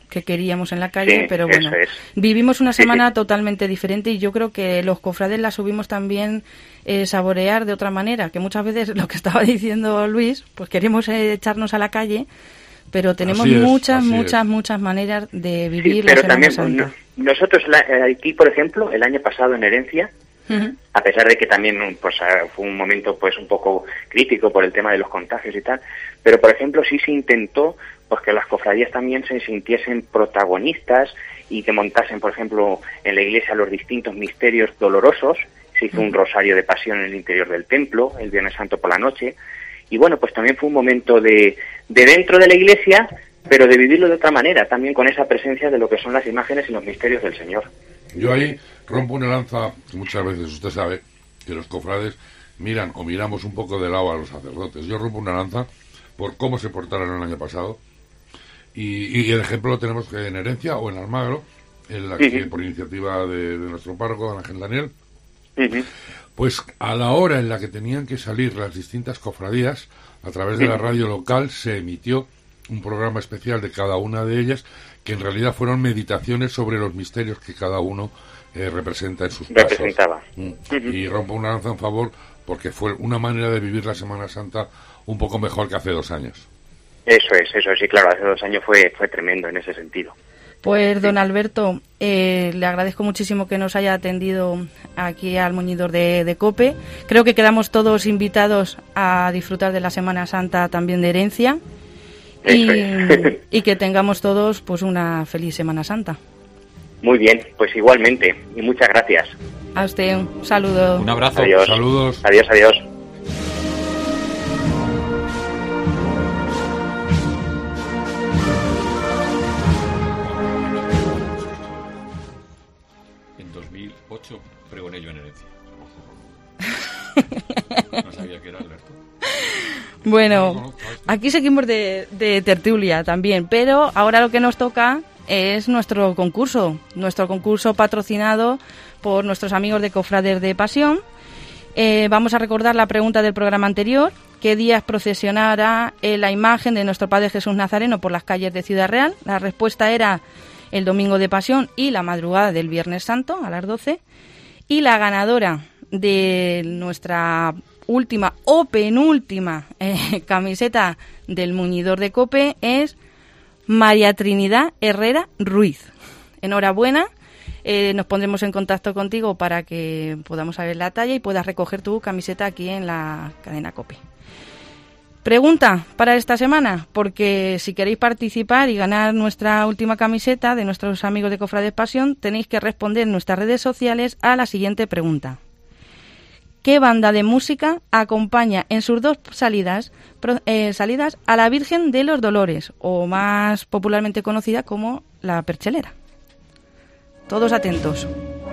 que queríamos en la calle, Sí, pero bueno, eso es. vivimos una semana sí. totalmente diferente y yo creo que los cofrades la subimos también saborear de otra manera, que muchas veces lo que estaba diciendo Luis, pues queremos echarnos a la calle, pero tenemos muchas maneras de vivir la pero Semana también Santa. Nosotros aquí, por ejemplo, el año pasado en Herencia, a pesar de que también pues fue un momento pues un poco crítico por el tema de los contagios y tal, pero por ejemplo sí se intentó pues que las cofradías también se sintiesen protagonistas y que montasen, por ejemplo, en la iglesia los distintos misterios dolorosos. Se hizo un rosario de pasión en el interior del templo el Viernes Santo por la noche, y bueno, pues también fue un momento de dentro de la iglesia, pero de vivirlo de otra manera, también con esa presencia de lo que son las imágenes y los misterios del Señor. Yo ahí rompo una lanza, que muchas veces usted sabe que los cofrades miran o miramos un poco de lado a los sacerdotes. Yo rompo una lanza por cómo se portaron el año pasado, y el ejemplo lo tenemos en Herencia o en Almagro, en la que, por iniciativa de nuestro párroco, don Ángel Daniel, pues a la hora en la que tenían que salir las distintas cofradías, a través de la radio local se emitió un programa especial de cada una de ellas, que en realidad fueron meditaciones sobre los misterios que cada uno representa en sus pasos. Y rompo una lanza en favor, porque fue una manera de vivir la Semana Santa un poco mejor que hace 2 años. Eso es, sí, claro, hace 2 años fue tremendo en ese sentido. Pues don Alberto, le agradezco muchísimo que nos haya atendido aquí al Muñidor de COPE. Creo que quedamos todos invitados a disfrutar de la Semana Santa también de Herencia y que tengamos todos pues una feliz Semana Santa. Muy bien, pues igualmente, y muchas gracias. A usted, un saludo. Un abrazo. Adiós. Saludos. Adiós. En 2008 pregoné yo en Herencia. No sabía que era Alberto. Bueno, aquí seguimos de tertulia también, pero ahora lo que nos toca es nuestro concurso patrocinado por nuestros amigos de Cofrades de Pasión. Vamos a recordar la pregunta del programa anterior: ¿qué días procesionará la imagen de nuestro Padre Jesús Nazareno por las calles de Ciudad Real? La respuesta era el domingo de Pasión y la madrugada del Viernes Santo a las 12. Y la ganadora de nuestra última o penúltima camiseta del Muñidor de COPE es María Trinidad Herrera Ruiz. Enhorabuena, nos pondremos en contacto contigo para que podamos saber la talla y puedas recoger tu camiseta aquí en la cadena COPE. Pregunta para esta semana, porque si queréis participar y ganar nuestra última camiseta de nuestros amigos de Cofrades Pasión, tenéis que responder en nuestras redes sociales a la siguiente pregunta: ¿qué banda de música acompaña en sus 2 salidas a la Virgen de los Dolores, o más popularmente conocida como la Perchelera? Todos atentos.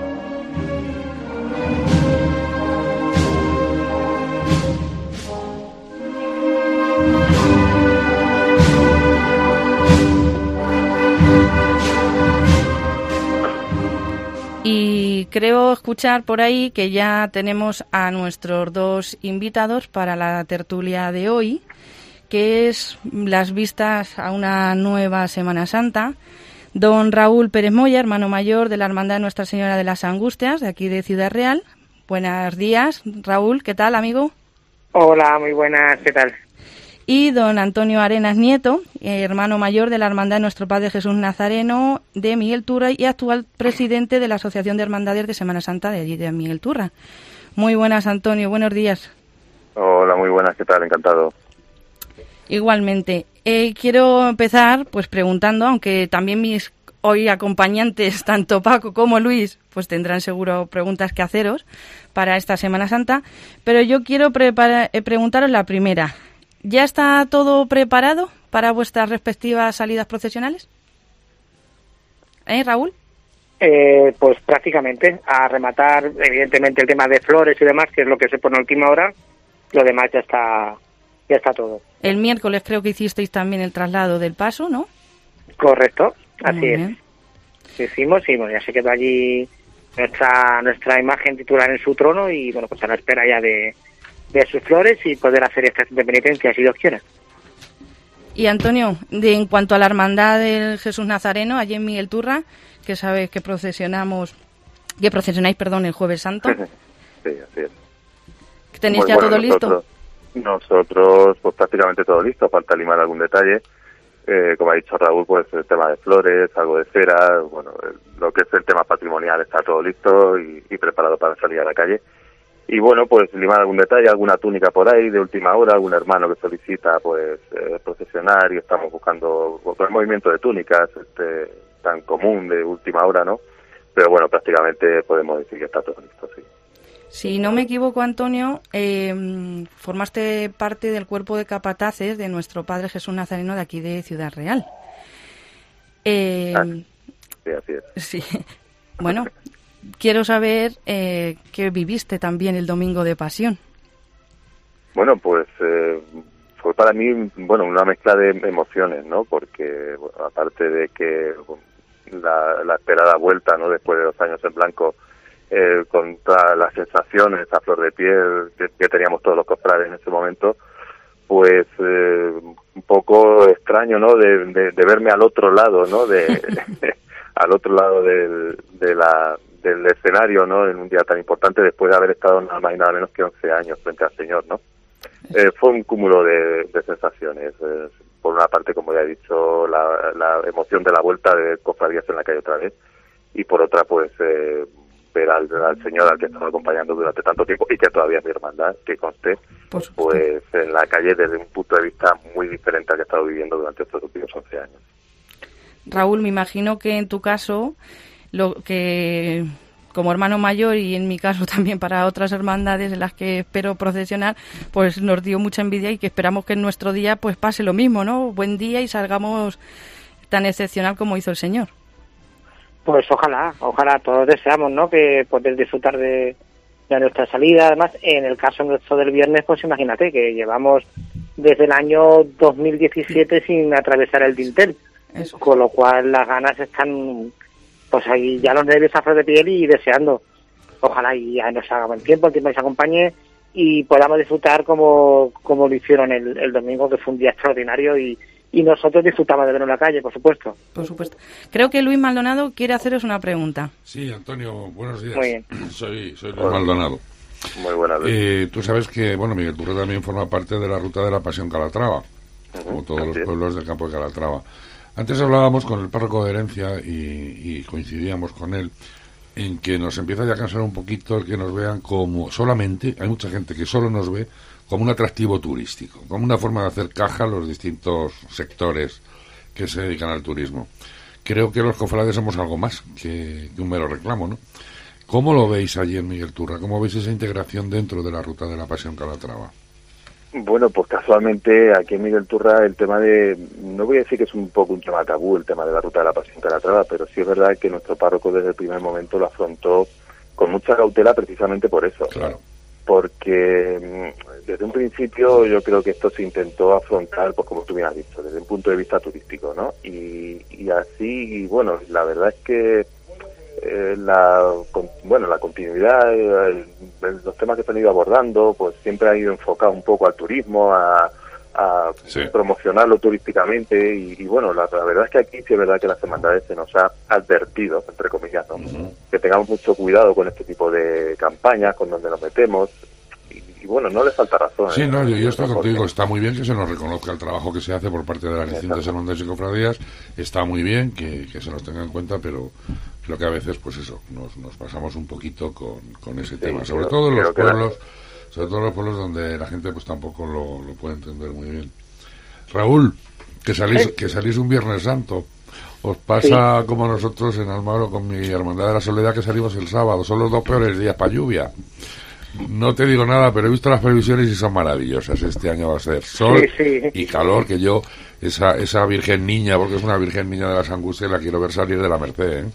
Y creo escuchar por ahí que ya tenemos a nuestros 2 invitados para la tertulia de hoy, que es las vistas a una nueva Semana Santa. Don Raúl Pérez Moya, hermano mayor de la Hermandad de Nuestra Señora de las Angustias, de aquí de Ciudad Real. Buenos días, Raúl, ¿qué tal, amigo? Hola, muy buenas, ¿qué tal? Y don Antonio Arenas Nieto, hermano mayor de la Hermandad de Nuestro Padre Jesús Nazareno de Miguel Turra y actual presidente de la Asociación de Hermandades de Semana Santa de allí de Miguel Turra. Muy buenas, Antonio, buenos días. Hola, muy buenas, ¿qué tal? Encantado. Igualmente. Quiero empezar pues preguntando, aunque también mis hoy acompañantes, tanto Paco como Luis, pues tendrán seguro preguntas que haceros para esta Semana Santa, pero yo quiero preguntaros la primera. ¿Ya está todo preparado para vuestras respectivas salidas procesionales? Raúl? Pues prácticamente, a rematar evidentemente el tema de flores y demás, que es lo que se pone a última hora, lo demás ya está todo. El miércoles creo que hicisteis también el traslado del paso, ¿no? Correcto, así es. Hicimos y bueno, ya se quedó allí nuestra imagen titular en su trono y bueno, pues a la espera ya de sus flores y poder hacer estación de penitencia si Dios quiere. Y Antonio, en cuanto a la hermandad del Jesús Nazareno, allí en Miguel Turra, que sabes que procesionáis, el Jueves Santo. Sí, así es. ¿Tenéis ya todo listo? Nosotros, pues prácticamente todo listo, falta limar algún detalle. Como ha dicho Raúl, pues el tema de flores, algo de cera, bueno, lo que es el tema patrimonial está todo listo y preparado para salir a la calle. Y bueno, pues limar algún detalle, alguna túnica por ahí de última hora, algún hermano que solicita pues procesionar, y estamos buscando otro movimiento de túnicas tan común de última hora, ¿no? Pero bueno, prácticamente podemos decir que está todo listo, sí. Si no me equivoco, Antonio, formaste parte del cuerpo de capataces de nuestro Padre Jesús Nazareno de aquí de Ciudad Real. Sí, así es. Sí. Bueno, quiero saber qué viviste también el Domingo de Pasión. Bueno, pues fue para mí, bueno, una mezcla de emociones, ¿no? Porque bueno, aparte de que la esperada vuelta, ¿no? Después de 2 años en blanco, con todas las sensaciones, esa flor de piel que teníamos todos los cofrades en ese momento, pues un poco extraño, ¿no? De verme al otro lado, ¿no? Al otro lado del escenario, ¿no? En un día tan importante, después de haber estado nada más y nada menos que 11 años frente al Señor, ¿no? Fue un cúmulo de sensaciones. Por una parte, como ya he dicho, la emoción de la vuelta de cofradías en la calle otra vez, y por otra, pues ver al Señor al que estamos acompañando durante tanto tiempo y que todavía es mi hermandad, que conste, pues en la calle desde un punto de vista muy diferente al que he estado viviendo durante estos últimos 11 años. Raúl, me imagino que en tu caso, lo que como hermano mayor y en mi caso también para otras hermandades en las que espero procesionar, pues nos dio mucha envidia y que esperamos que en nuestro día pues pase lo mismo, ¿no? Buen día y salgamos tan excepcional como hizo el Señor. Pues ojalá todos deseamos, ¿no? Que poder disfrutar de nuestra salida. Además, en el caso nuestro del viernes, pues imagínate que llevamos desde el año 2017 sin atravesar el dintel. Eso. Con lo cual las ganas están, pues ahí ya los nervios a flor de piel y deseando. Ojalá y ya nos haga buen tiempo, el tiempo nos acompañe y podamos disfrutar como lo hicieron el domingo, que fue un día extraordinario y nosotros disfrutamos de verlo en la calle, por supuesto. Por supuesto. Creo que Luis Maldonado quiere haceros una pregunta. Sí, Antonio, buenos días. Muy bien. Soy Luis Maldonado. Muy buenas noches. Tú sabes que, bueno, Miguel Turra también forma parte de la ruta de la Pasión Calatrava, como todos los pueblos del campo de Calatrava. Antes hablábamos con el párroco de Herencia y coincidíamos con él en que nos empieza ya a cansar un poquito el que nos vean como solamente, hay mucha gente que solo nos ve como un atractivo turístico, como una forma de hacer caja a los distintos sectores que se dedican al turismo. Creo que los cofrades somos algo más que un mero reclamo, ¿no? ¿Cómo lo veis allí en Miguel Turra? ¿Cómo veis esa integración dentro de la ruta de la Pasión Calatrava? Bueno, pues casualmente aquí en Miguel Turra el tema no voy a decir que es un poco un tema tabú el tema de la ruta de la Pasión Calatrava, pero sí es verdad que nuestro párroco desde el primer momento lo afrontó con mucha cautela precisamente por eso. Claro. Porque desde un principio yo creo que esto se intentó afrontar, pues como tú bien has dicho, desde un punto de vista turístico, ¿no? Y así, bueno, la verdad es que la continuidad, los temas que se han ido abordando, pues siempre ha ido enfocado un poco al turismo, a promocionarlo turísticamente y bueno, la verdad es que aquí sí es verdad que las hermandades se nos ha advertido, entre comillas, ¿no? Que tengamos mucho cuidado con este tipo de campañas, con donde nos metemos y bueno, no le falta razón. Sí, no, yo estoy contigo, está muy bien que se nos reconozca el trabajo que se hace por parte de las distintas hermandades y cofradías, está muy bien que se nos tenga en cuenta, pero creo que a veces, pues eso, nos pasamos un poquito con ese tema, sobre todo en los pueblos. Sobre todo en los pueblos donde la gente pues tampoco lo puede entender muy bien. Raúl, que salís un Viernes Santo. Os pasa como nosotros en Almagro con mi Hermandad de la Soledad, que salimos el sábado. Son los 2 peores días para lluvia. No te digo nada, pero he visto las previsiones y son maravillosas. Este año va a ser sol y calor, que yo, esa Virgen Niña, porque es una Virgen Niña de las Angustias, la quiero ver salir de la Merced, ¿eh?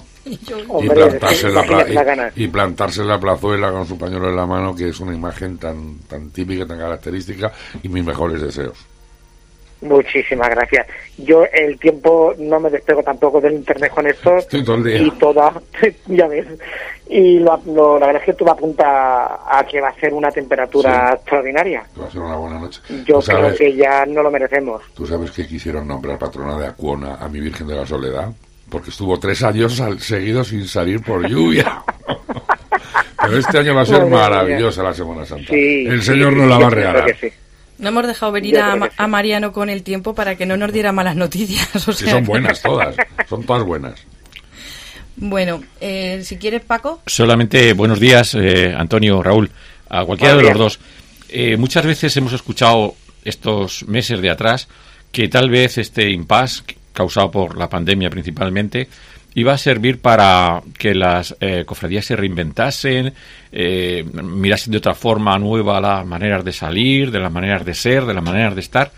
Y plantarse en la plazuela con su pañuelo en la mano, que es una imagen tan típica, tan característica, y mis mejores deseos. Muchísimas gracias. Yo el tiempo no me despego tampoco del internet con esto. Estoy todo el día. Y ya ves. Y la verdad es que todo apunta a que va a ser una temperatura extraordinaria. Va a ser una buena noche. Yo creo que ya no lo merecemos. ¿Tú sabes que quisieron nombrar patrona de Acuona a mi Virgen de la Soledad? Porque estuvo 3 años seguidos sin salir por lluvia. Pero este año va a ser maravillosa la Semana Santa. Sí, el Señor nos la va a regalar. No hemos dejado venir a Mariano con el tiempo para que no nos diera malas noticias. O sea, sí, son buenas todas, son todas buenas. Bueno, si quieres, Paco. Solamente buenos días, Antonio, Raúl, a cualquiera de los dos. Muchas veces hemos escuchado estos meses de atrás que tal vez este impasse causado por la pandemia principalmente iba a servir para que las cofradías se reinventasen, mirasen de otra forma nueva las maneras de salir, de las maneras de ser, de las maneras de estar.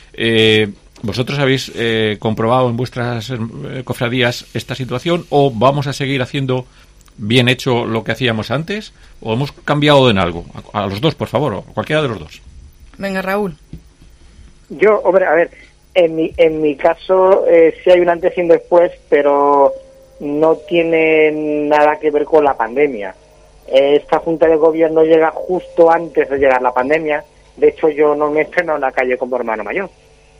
¿Vosotros habéis comprobado en vuestras cofradías esta situación o vamos a seguir haciendo bien hecho lo que hacíamos antes o hemos cambiado en algo? A los dos, por favor, o cualquiera de los dos. Venga, Raúl. Yo, hombre, a ver, en mi caso sí hay un antes y un después, pero no tiene nada que ver con la pandemia. Esta Junta de Gobierno llega justo antes de llegar la pandemia. De hecho, yo no me he estrenado en la calle como hermano mayor.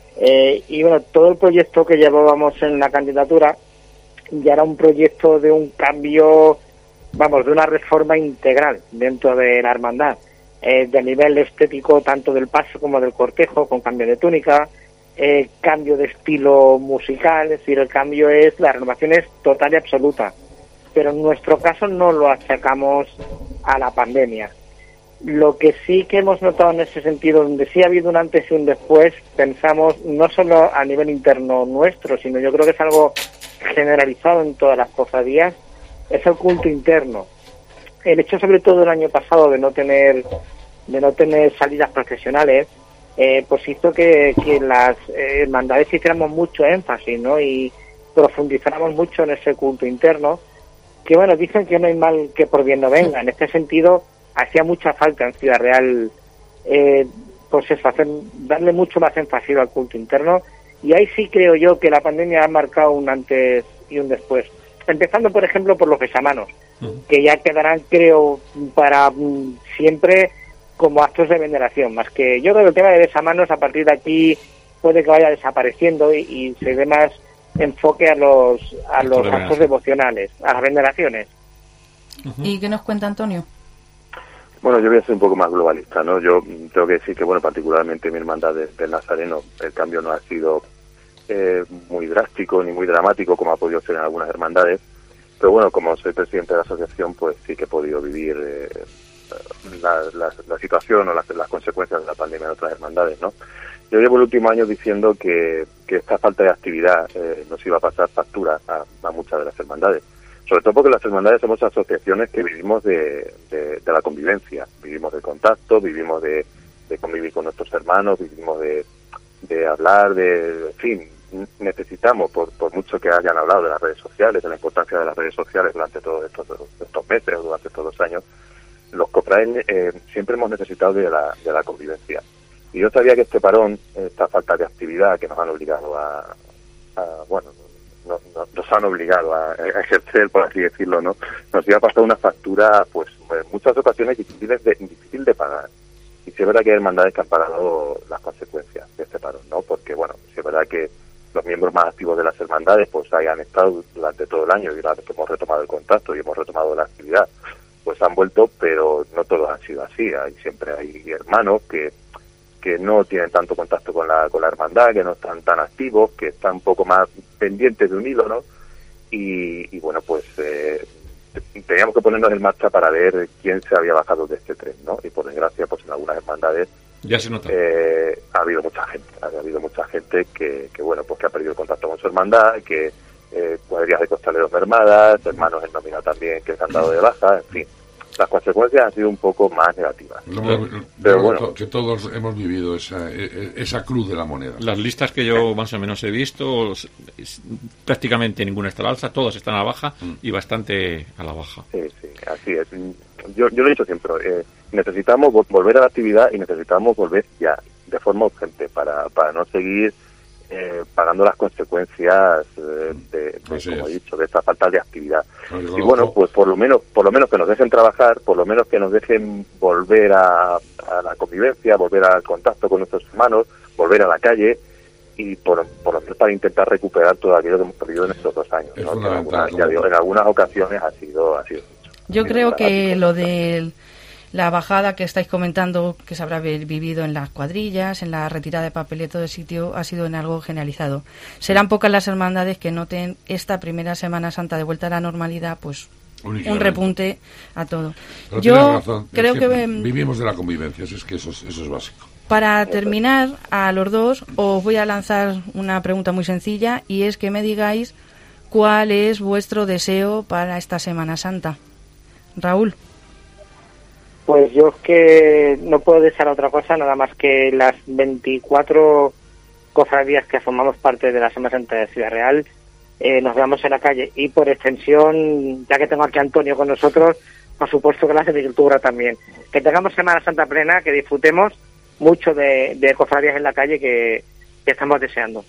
Y bueno, todo el proyecto que llevábamos en la candidatura ya era un proyecto de un cambio, vamos, de una reforma integral dentro de la hermandad, de nivel estético tanto del paso como del cortejo, con cambio de túnica, cambio de estilo musical, es decir, el cambio la renovación es total y absoluta, pero en nuestro caso no lo achacamos a la pandemia. Lo que sí que hemos notado en ese sentido, donde sí ha habido un antes y un después, pensamos no solo a nivel interno nuestro, sino yo creo que es algo generalizado en todas las cofradías, es el culto interno. El hecho sobre todo el año pasado de no tener salidas profesionales, pues hizo que las hermandades hiciéramos mucho énfasis, ¿no? Y profundizáramos mucho en ese culto interno, que bueno, dicen que no hay mal que por bien no venga. En este sentido, hacía mucha falta en Ciudad Real, pues eso, darle mucho más énfasis al culto interno, y ahí sí creo yo que la pandemia ha marcado un antes y un después. Empezando, por ejemplo, por los besamanos, que ya quedarán, creo, para siempre como actos de veneración, más que yo creo que el tema de besamanos a partir de aquí puede que vaya desapareciendo y se dé más enfoque a los actos devocionales, a las veneraciones. ¿Y qué nos cuenta Antonio? Bueno, yo voy a ser un poco más globalista, ¿no? Yo tengo que decir que, bueno, particularmente mi hermandad del Nazareno, el cambio no ha sido muy drástico ni muy dramático como ha podido ser en algunas hermandades, pero bueno, como soy presidente de la asociación, pues sí que he podido vivir la situación o las consecuencias de la pandemia en otras hermandades, ¿no? Yo llevo el último año diciendo que esta falta de actividad nos iba a pasar factura a muchas de las hermandades. Sobre todo porque las hermandades somos asociaciones que vivimos de la convivencia, vivimos de contacto, vivimos de convivir con nuestros hermanos, vivimos de hablar, en fin, necesitamos, por mucho que hayan hablado de las redes sociales, de la importancia de las redes sociales durante todos estos meses o durante estos 2 años, los cofrades siempre hemos necesitado de la convivencia. Y yo sabía que este parón, esta falta de actividad que nos han obligado nos han obligado a ejercer, por así decirlo, ¿no? Nos iba a pasar una factura, pues, en muchas ocasiones difícil de pagar. Y sí es verdad que hay hermandades que han pagado las consecuencias de este parón, ¿no? Porque, bueno, sí es verdad que los miembros más activos de las hermandades, pues, hayan estado durante todo el año y una vez que hemos retomado el contacto y hemos retomado la actividad, pues han vuelto, pero no todos han sido así. Siempre hay hermanos que no tienen tanto contacto con la hermandad, que no están tan activos, que están un poco más pendientes de un hilo, ¿no? Y bueno, pues teníamos que ponernos en marcha para ver quién se había bajado de este tren, ¿no? Y por desgracia, pues en algunas hermandades ya se nota. Ha habido mucha gente que bueno, pues que ha perdido el contacto con su hermandad, que cuadrillas de costaleros mermadas, hermanos en nómina también que se han dado de baja, en fin. Las consecuencias han sido un poco más negativas. Pero bueno, que todos hemos vivido esa cruz de la moneda. Las listas que yo más o menos he visto, prácticamente ninguna está a la alza, todas están a la baja y bastante a la baja. Sí, así es. Yo lo he dicho siempre, necesitamos volver a la actividad y necesitamos volver ya. de forma urgente para no seguir pagando las consecuencias como he dicho, de esta falta de actividad. Y bueno, pues por lo menos que nos dejen trabajar, por lo menos que nos dejen volver a la convivencia, volver al contacto con nuestros hermanos, volver a la calle, y por lo menos para intentar recuperar todo aquello que hemos perdido en estos 2 años, ¿no? En algunas ocasiones ha sido mucho. Yo creo que lo de la bajada que estáis comentando, que se habrá vivido en las cuadrillas, en la retirada de papeleto de sitio, ha sido en algo generalizado. Serán pocas las hermandades que noten esta primera Semana Santa de vuelta a la normalidad, pues un repunte a todo. Pero yo razón, creo que vivimos de la convivencia, es que eso es básico. Para terminar, a los dos os voy a lanzar una pregunta muy sencilla, y es que me digáis cuál es vuestro deseo para esta Semana Santa. Raúl. Pues yo es que no puedo desear otra cosa, nada más que las 24 cofradías que formamos parte de la Semana Santa de Ciudad Real nos veamos en la calle, y por extensión, ya que tengo aquí a Antonio con nosotros, por supuesto que la agricultura también. Que tengamos Semana Santa plena, que disfrutemos mucho de cofradías en la calle que estamos deseando.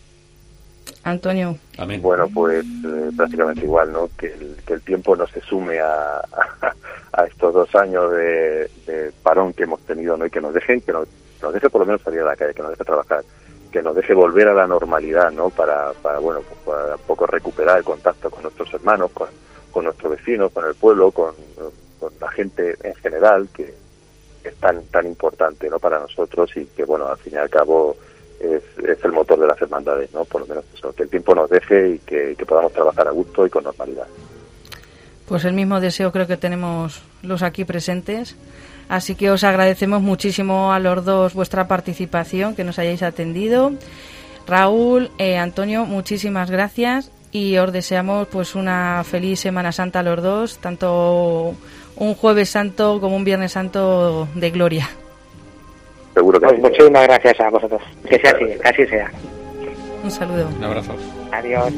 Antonio. Amén. Bueno, pues prácticamente igual, ¿no? Que el tiempo no se sume a estos 2 años de parón que hemos tenido, ¿no? Y que nos deje por lo menos salir a la calle, que nos deje trabajar, que nos deje volver a la normalidad, ¿no? Para un poco recuperar el contacto con nuestros hermanos, con nuestros vecinos, con el pueblo, con la gente en general, que es tan importante, ¿no? Para nosotros, y que, bueno, al fin y al cabo es el motor de las hermandades, ¿no? Por lo menos eso, que el tiempo nos deje y que podamos trabajar a gusto y con normalidad. Pues el mismo deseo creo que tenemos los aquí presentes, así que os agradecemos muchísimo a los dos vuestra participación, que nos hayáis atendido. Raúl, Antonio, muchísimas gracias, y os deseamos pues una feliz Semana Santa a los dos, tanto un Jueves Santo como un Viernes Santo de gloria. Seguro que pues muchísimas gracias a vosotros. Que sea así, que así sea. Un saludo. Un abrazo. Adiós.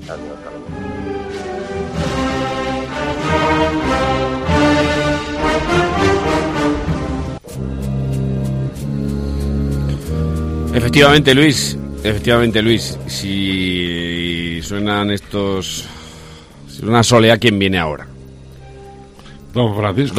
Efectivamente, Luis, si suenan estos... Si suena Soleá, ¿quién viene ahora? Don Francisco.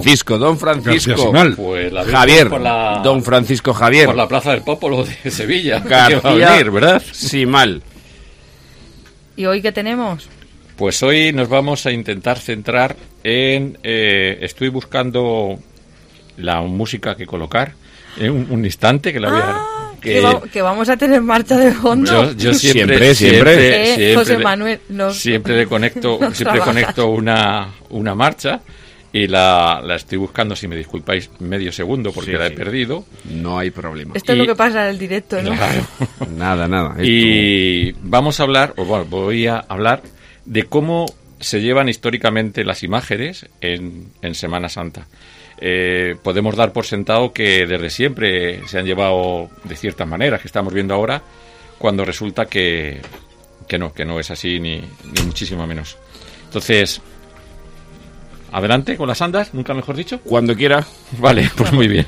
Pues la Javier. Don Francisco Javier. Por la Plaza del Popolo de Sevilla. García, va a venir, ¿verdad? Sí, mal. ¿Y hoy qué tenemos? Pues hoy nos vamos a intentar centrar en... estoy buscando la música que colocar. En un instante que la voy a... Que vamos a tener marcha de fondo. Yo siempre José Manuel siempre conecto una marcha, y la estoy buscando, si me disculpáis, medio segundo, porque la he perdido. No hay problema. Esto es lo que pasa en el directo, ¿no? Claro. Nada. Y vamos a hablar, voy a hablar de cómo se llevan históricamente las imágenes en Semana Santa. Podemos dar por sentado que desde siempre se han llevado de ciertas maneras, que estamos viendo ahora, cuando resulta que no es así, ni muchísimo menos. Entonces, adelante con las andas, nunca mejor dicho. Cuando quiera. Vale, pues muy bien.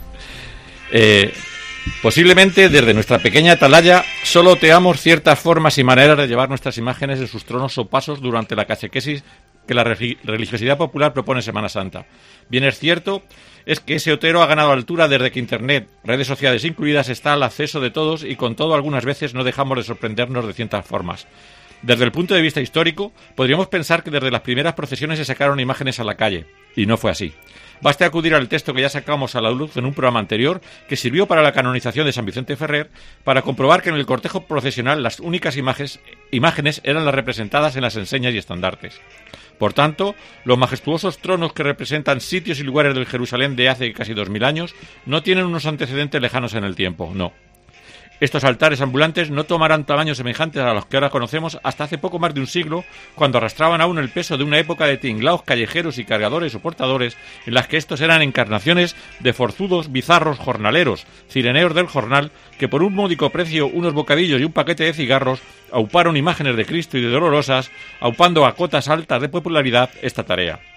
Posiblemente desde nuestra pequeña atalaya solo teamos ciertas formas y maneras de llevar nuestras imágenes de sus tronos o pasos durante la catequesis que la religiosidad popular propone en Semana Santa. Bien es cierto es que ese Otero ha ganado altura desde que Internet, redes sociales incluidas, está al acceso de todos, y con todo algunas veces no dejamos de sorprendernos de ciertas formas. Desde el punto de vista histórico, podríamos pensar que desde las primeras procesiones se sacaron imágenes a la calle, y no fue así. Basta acudir al texto que ya sacamos a la luz en un programa anterior, que sirvió para la canonización de San Vicente Ferrer, para comprobar que en el cortejo procesional las únicas imágenes eran las representadas en las enseñas y estandartes. Por tanto, los majestuosos tronos que representan sitios y lugares del Jerusalén de hace casi 2000 años no tienen unos antecedentes lejanos en el tiempo, no. Estos altares ambulantes no tomarán tamaños semejantes a los que ahora conocemos hasta hace poco más de un siglo, cuando arrastraban aún el peso de una época de tinglaos callejeros y cargadores o portadores, en las que estos eran encarnaciones de forzudos, bizarros jornaleros, cireneos del jornal, que por un módico precio, unos bocadillos y un paquete de cigarros, auparon imágenes de Cristo y de Dolorosas, aupando a cotas altas de popularidad esta tarea.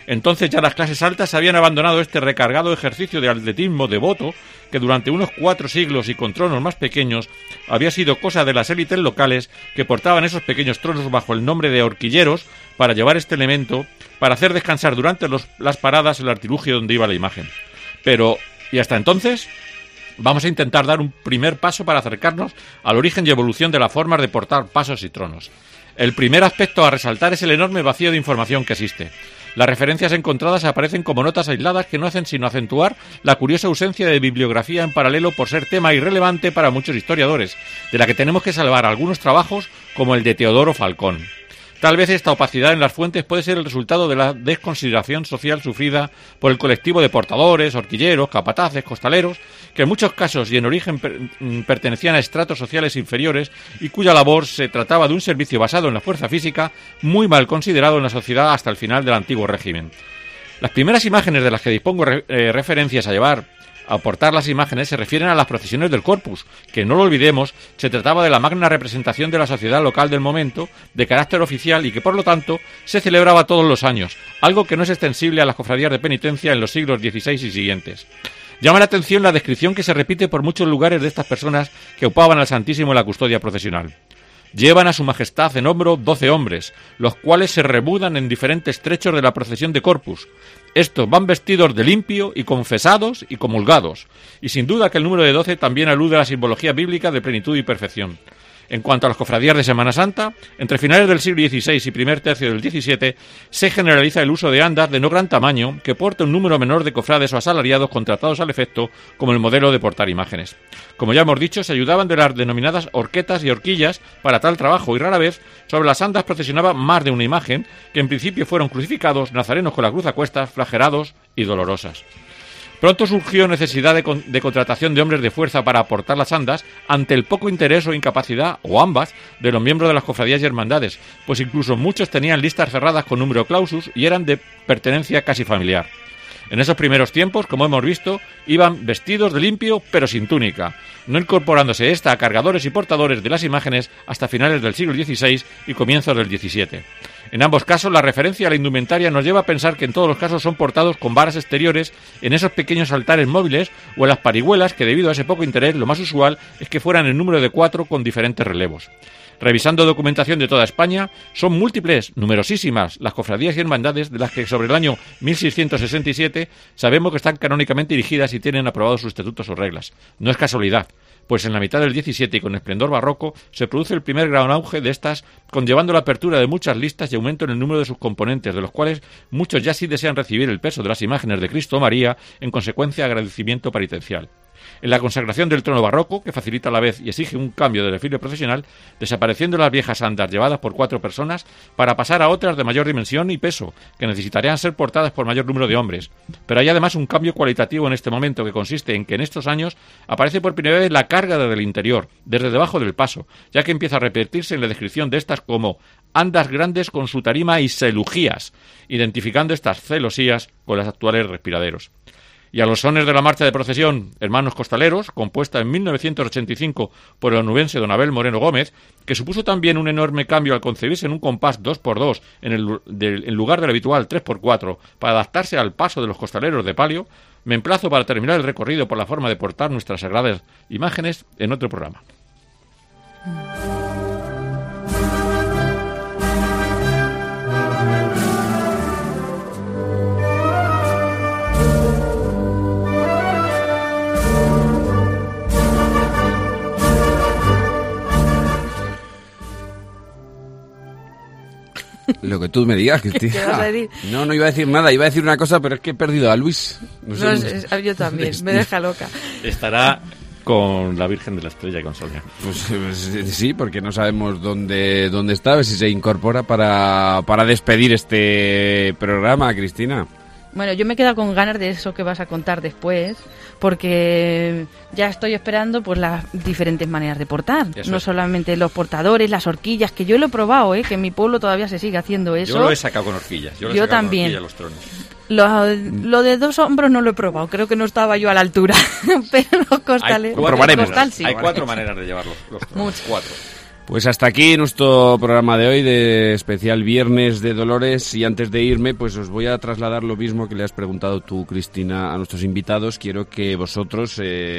Entonces ya las clases altas habían abandonado este recargado ejercicio de atletismo devoto que durante unos 4 siglos y con tronos más pequeños había sido cosa de las élites locales que portaban esos pequeños tronos bajo el nombre de horquilleros para llevar este elemento para hacer descansar durante las paradas el artilugio donde iba la imagen. Pero, ¿y hasta entonces? Vamos a intentar dar un primer paso para acercarnos al origen y evolución de las formas de portar pasos y tronos. El primer aspecto a resaltar es el enorme vacío de información que existe. Las referencias encontradas aparecen como notas aisladas que no hacen sino acentuar la curiosa ausencia de bibliografía en paralelo por ser tema irrelevante para muchos historiadores, de la que tenemos que salvar algunos trabajos como el de Teodoro Falcón. Tal vez esta opacidad en las fuentes puede ser el resultado de la desconsideración social sufrida por el colectivo de portadores, horquilleros, capataces, costaleros, que en muchos casos y en origen pertenecían a estratos sociales inferiores y cuya labor se trataba de un servicio basado en la fuerza física muy mal considerado en la sociedad hasta el final del antiguo régimen. Las primeras imágenes de las que dispongo referencias a portar las imágenes se refieren a las procesiones del Corpus, que no lo olvidemos, se trataba de la magna representación de la sociedad local del momento, de carácter oficial y que por lo tanto se celebraba todos los años, algo que no es extensible a las cofradías de penitencia en los siglos XVI y siguientes. Llama la atención la descripción que se repite por muchos lugares de estas personas que ocupaban al Santísimo en la custodia procesional. Llevan a su majestad en hombro 12 hombres, los cuales se remudan en diferentes trechos de la procesión de Corpus. Estos van vestidos de limpio y confesados y comulgados, y sin duda que el número de 12 también alude a la simbología bíblica de plenitud y perfección. En cuanto a las cofradías de Semana Santa, entre finales del siglo XVI y primer tercio del XVII se generaliza el uso de andas de no gran tamaño que porta un número menor de cofrades o asalariados contratados al efecto como el modelo de portar imágenes. Como ya hemos dicho, se ayudaban de las denominadas horquetas y horquillas para tal trabajo y rara vez sobre las andas procesionaba más de una imagen que en principio fueron crucificados, nazarenos con la cruz a cuestas, flagelados y dolorosas. Pronto surgió necesidad de contratación de hombres de fuerza para aportar las andas ante el poco interés o incapacidad, o ambas, de los miembros de las cofradías y hermandades, pues incluso muchos tenían listas cerradas con número clausus y eran de pertenencia casi familiar. En esos primeros tiempos, como hemos visto, iban vestidos de limpio pero sin túnica, no incorporándose esta a cargadores y portadores de las imágenes hasta finales del siglo XVI y comienzos del XVII. En ambos casos, la referencia a la indumentaria nos lleva a pensar que en todos los casos son portados con varas exteriores en esos pequeños altares móviles o en las parihuelas que, debido a ese poco interés, lo más usual es que fueran en número de 4 con diferentes relevos. Revisando documentación de toda España, son múltiples, numerosísimas, las cofradías y hermandades de las que sobre el año 1667 sabemos que están canónicamente dirigidas y tienen aprobados sus estatutos o reglas. No es casualidad, pues en la mitad del 17 y con esplendor barroco se produce el primer gran auge de estas, conllevando la apertura de muchas listas y aumento en el número de sus componentes, de los cuales muchos ya sí desean recibir el peso de las imágenes de Cristo o María, en consecuencia de agradecimiento penitencial. En la consagración del trono barroco, que facilita a la vez y exige un cambio de desfile procesional, desapareciendo las viejas andas llevadas por 4 personas para pasar a otras de mayor dimensión y peso, que necesitarían ser portadas por mayor número de hombres. Pero hay además un cambio cualitativo en este momento, que consiste en que en estos años aparece por primera vez la carga desde el interior, desde debajo del paso, ya que empieza a repetirse en la descripción de estas como andas grandes con su tarima y celujías, identificando estas celosías con las actuales respiraderos. Y a los sones de la marcha de procesión Hermanos Costaleros, compuesta en 1985 por el onubense don Abel Moreno Gómez, que supuso también un enorme cambio al concebirse en un compás 2x2 en lugar del habitual 3x4 para adaptarse al paso de los costaleros de palio, me emplazo para terminar el recorrido por la forma de portar nuestras sagradas imágenes en otro programa. Lo que tú me digas, Cristina. ¿Qué vas a decir? No iba a decir nada, iba a decir una cosa, pero es que he perdido a Luis. No sé. Yo también, me deja loca. Estará con la Virgen de la Estrella y con Sonia. Pues sí, porque no sabemos dónde está, a ver si se incorpora para despedir este programa, Cristina. Bueno, yo me he quedado con ganas de eso que vas a contar después, porque ya estoy esperando pues las diferentes maneras de portar. Eso no es. Solamente los portadores, las horquillas, que yo lo he probado, que en mi pueblo todavía se sigue haciendo eso. Yo lo he sacado con horquillas. Yo también. Con horquillas, los tronos. Lo de 2 hombros no lo he probado, creo que no estaba yo a la altura, pero los costales... Hay 4 maneras de llevar los tronos. 4. Pues hasta aquí nuestro programa de hoy de especial Viernes de Dolores, y antes de irme pues os voy a trasladar lo mismo que le has preguntado tú, Cristina, a nuestros invitados. Quiero que vosotros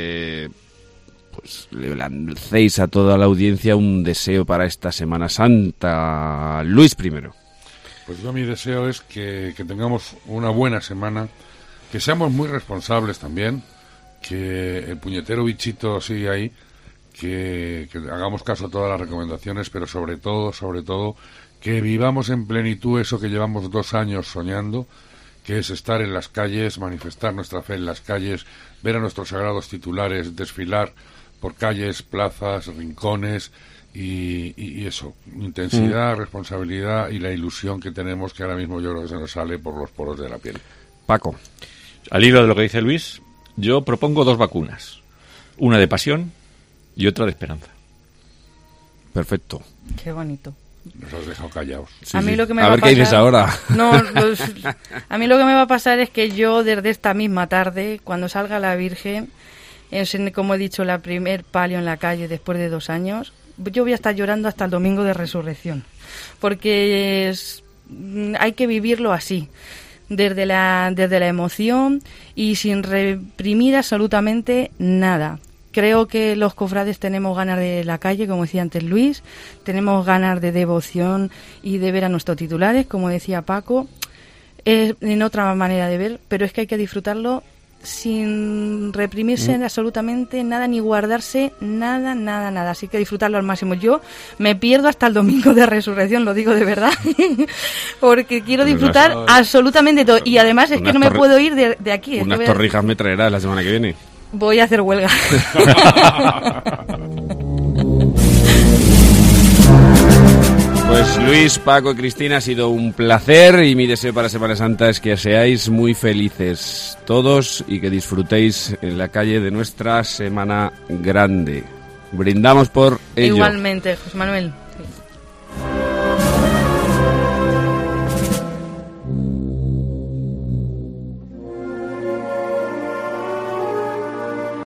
pues le lancéis a toda la audiencia un deseo para esta Semana Santa. Luis primero. Pues yo mi deseo es que tengamos una buena semana, que seamos muy responsables también, que el puñetero bichito sigue ahí, que hagamos caso a todas las recomendaciones, pero sobre todo, que vivamos en plenitud eso que llevamos 2 años soñando, que es estar en las calles, manifestar nuestra fe en las calles, ver a nuestros sagrados titulares desfilar por calles, plazas, rincones, y eso, intensidad, responsabilidad y la ilusión que tenemos, que ahora mismo yo creo que se nos sale por los poros de la piel. Paco. Al hilo de lo que dice Luis, yo propongo 2 vacunas, una de pasión y otra de esperanza. Perfecto. Qué bonito. Nos has dejado callados. Sí, a mí lo que me a va ver a pasar, qué dices ahora. No, a mí lo que me va a pasar es que yo desde esta misma tarde, cuando salga la Virgen, como he dicho, la primer palio en la calle después de 2 años, yo voy a estar llorando hasta el domingo de resurrección, porque hay que vivirlo así, desde la emoción y sin reprimir absolutamente nada. Creo que los cofrades tenemos ganas de la calle, como decía antes Luis, tenemos ganas de devoción y de ver a nuestros titulares, como decía Paco, en otra manera de ver, pero es que hay que disfrutarlo sin reprimirse absolutamente nada, ni guardarse nada. Así que disfrutarlo al máximo. Yo me pierdo hasta el domingo de resurrección, lo digo de verdad, porque quiero disfrutar absolutamente todo. Y además es que no me puedo ir de aquí. Unas torrijas me traerás la semana que viene. Voy a hacer huelga. Pues Luis, Paco y Cristina, ha sido un placer, y mi deseo para Semana Santa es que seáis muy felices todos y que disfrutéis en la calle de nuestra Semana Grande. Brindamos por ello. Igualmente, José Manuel.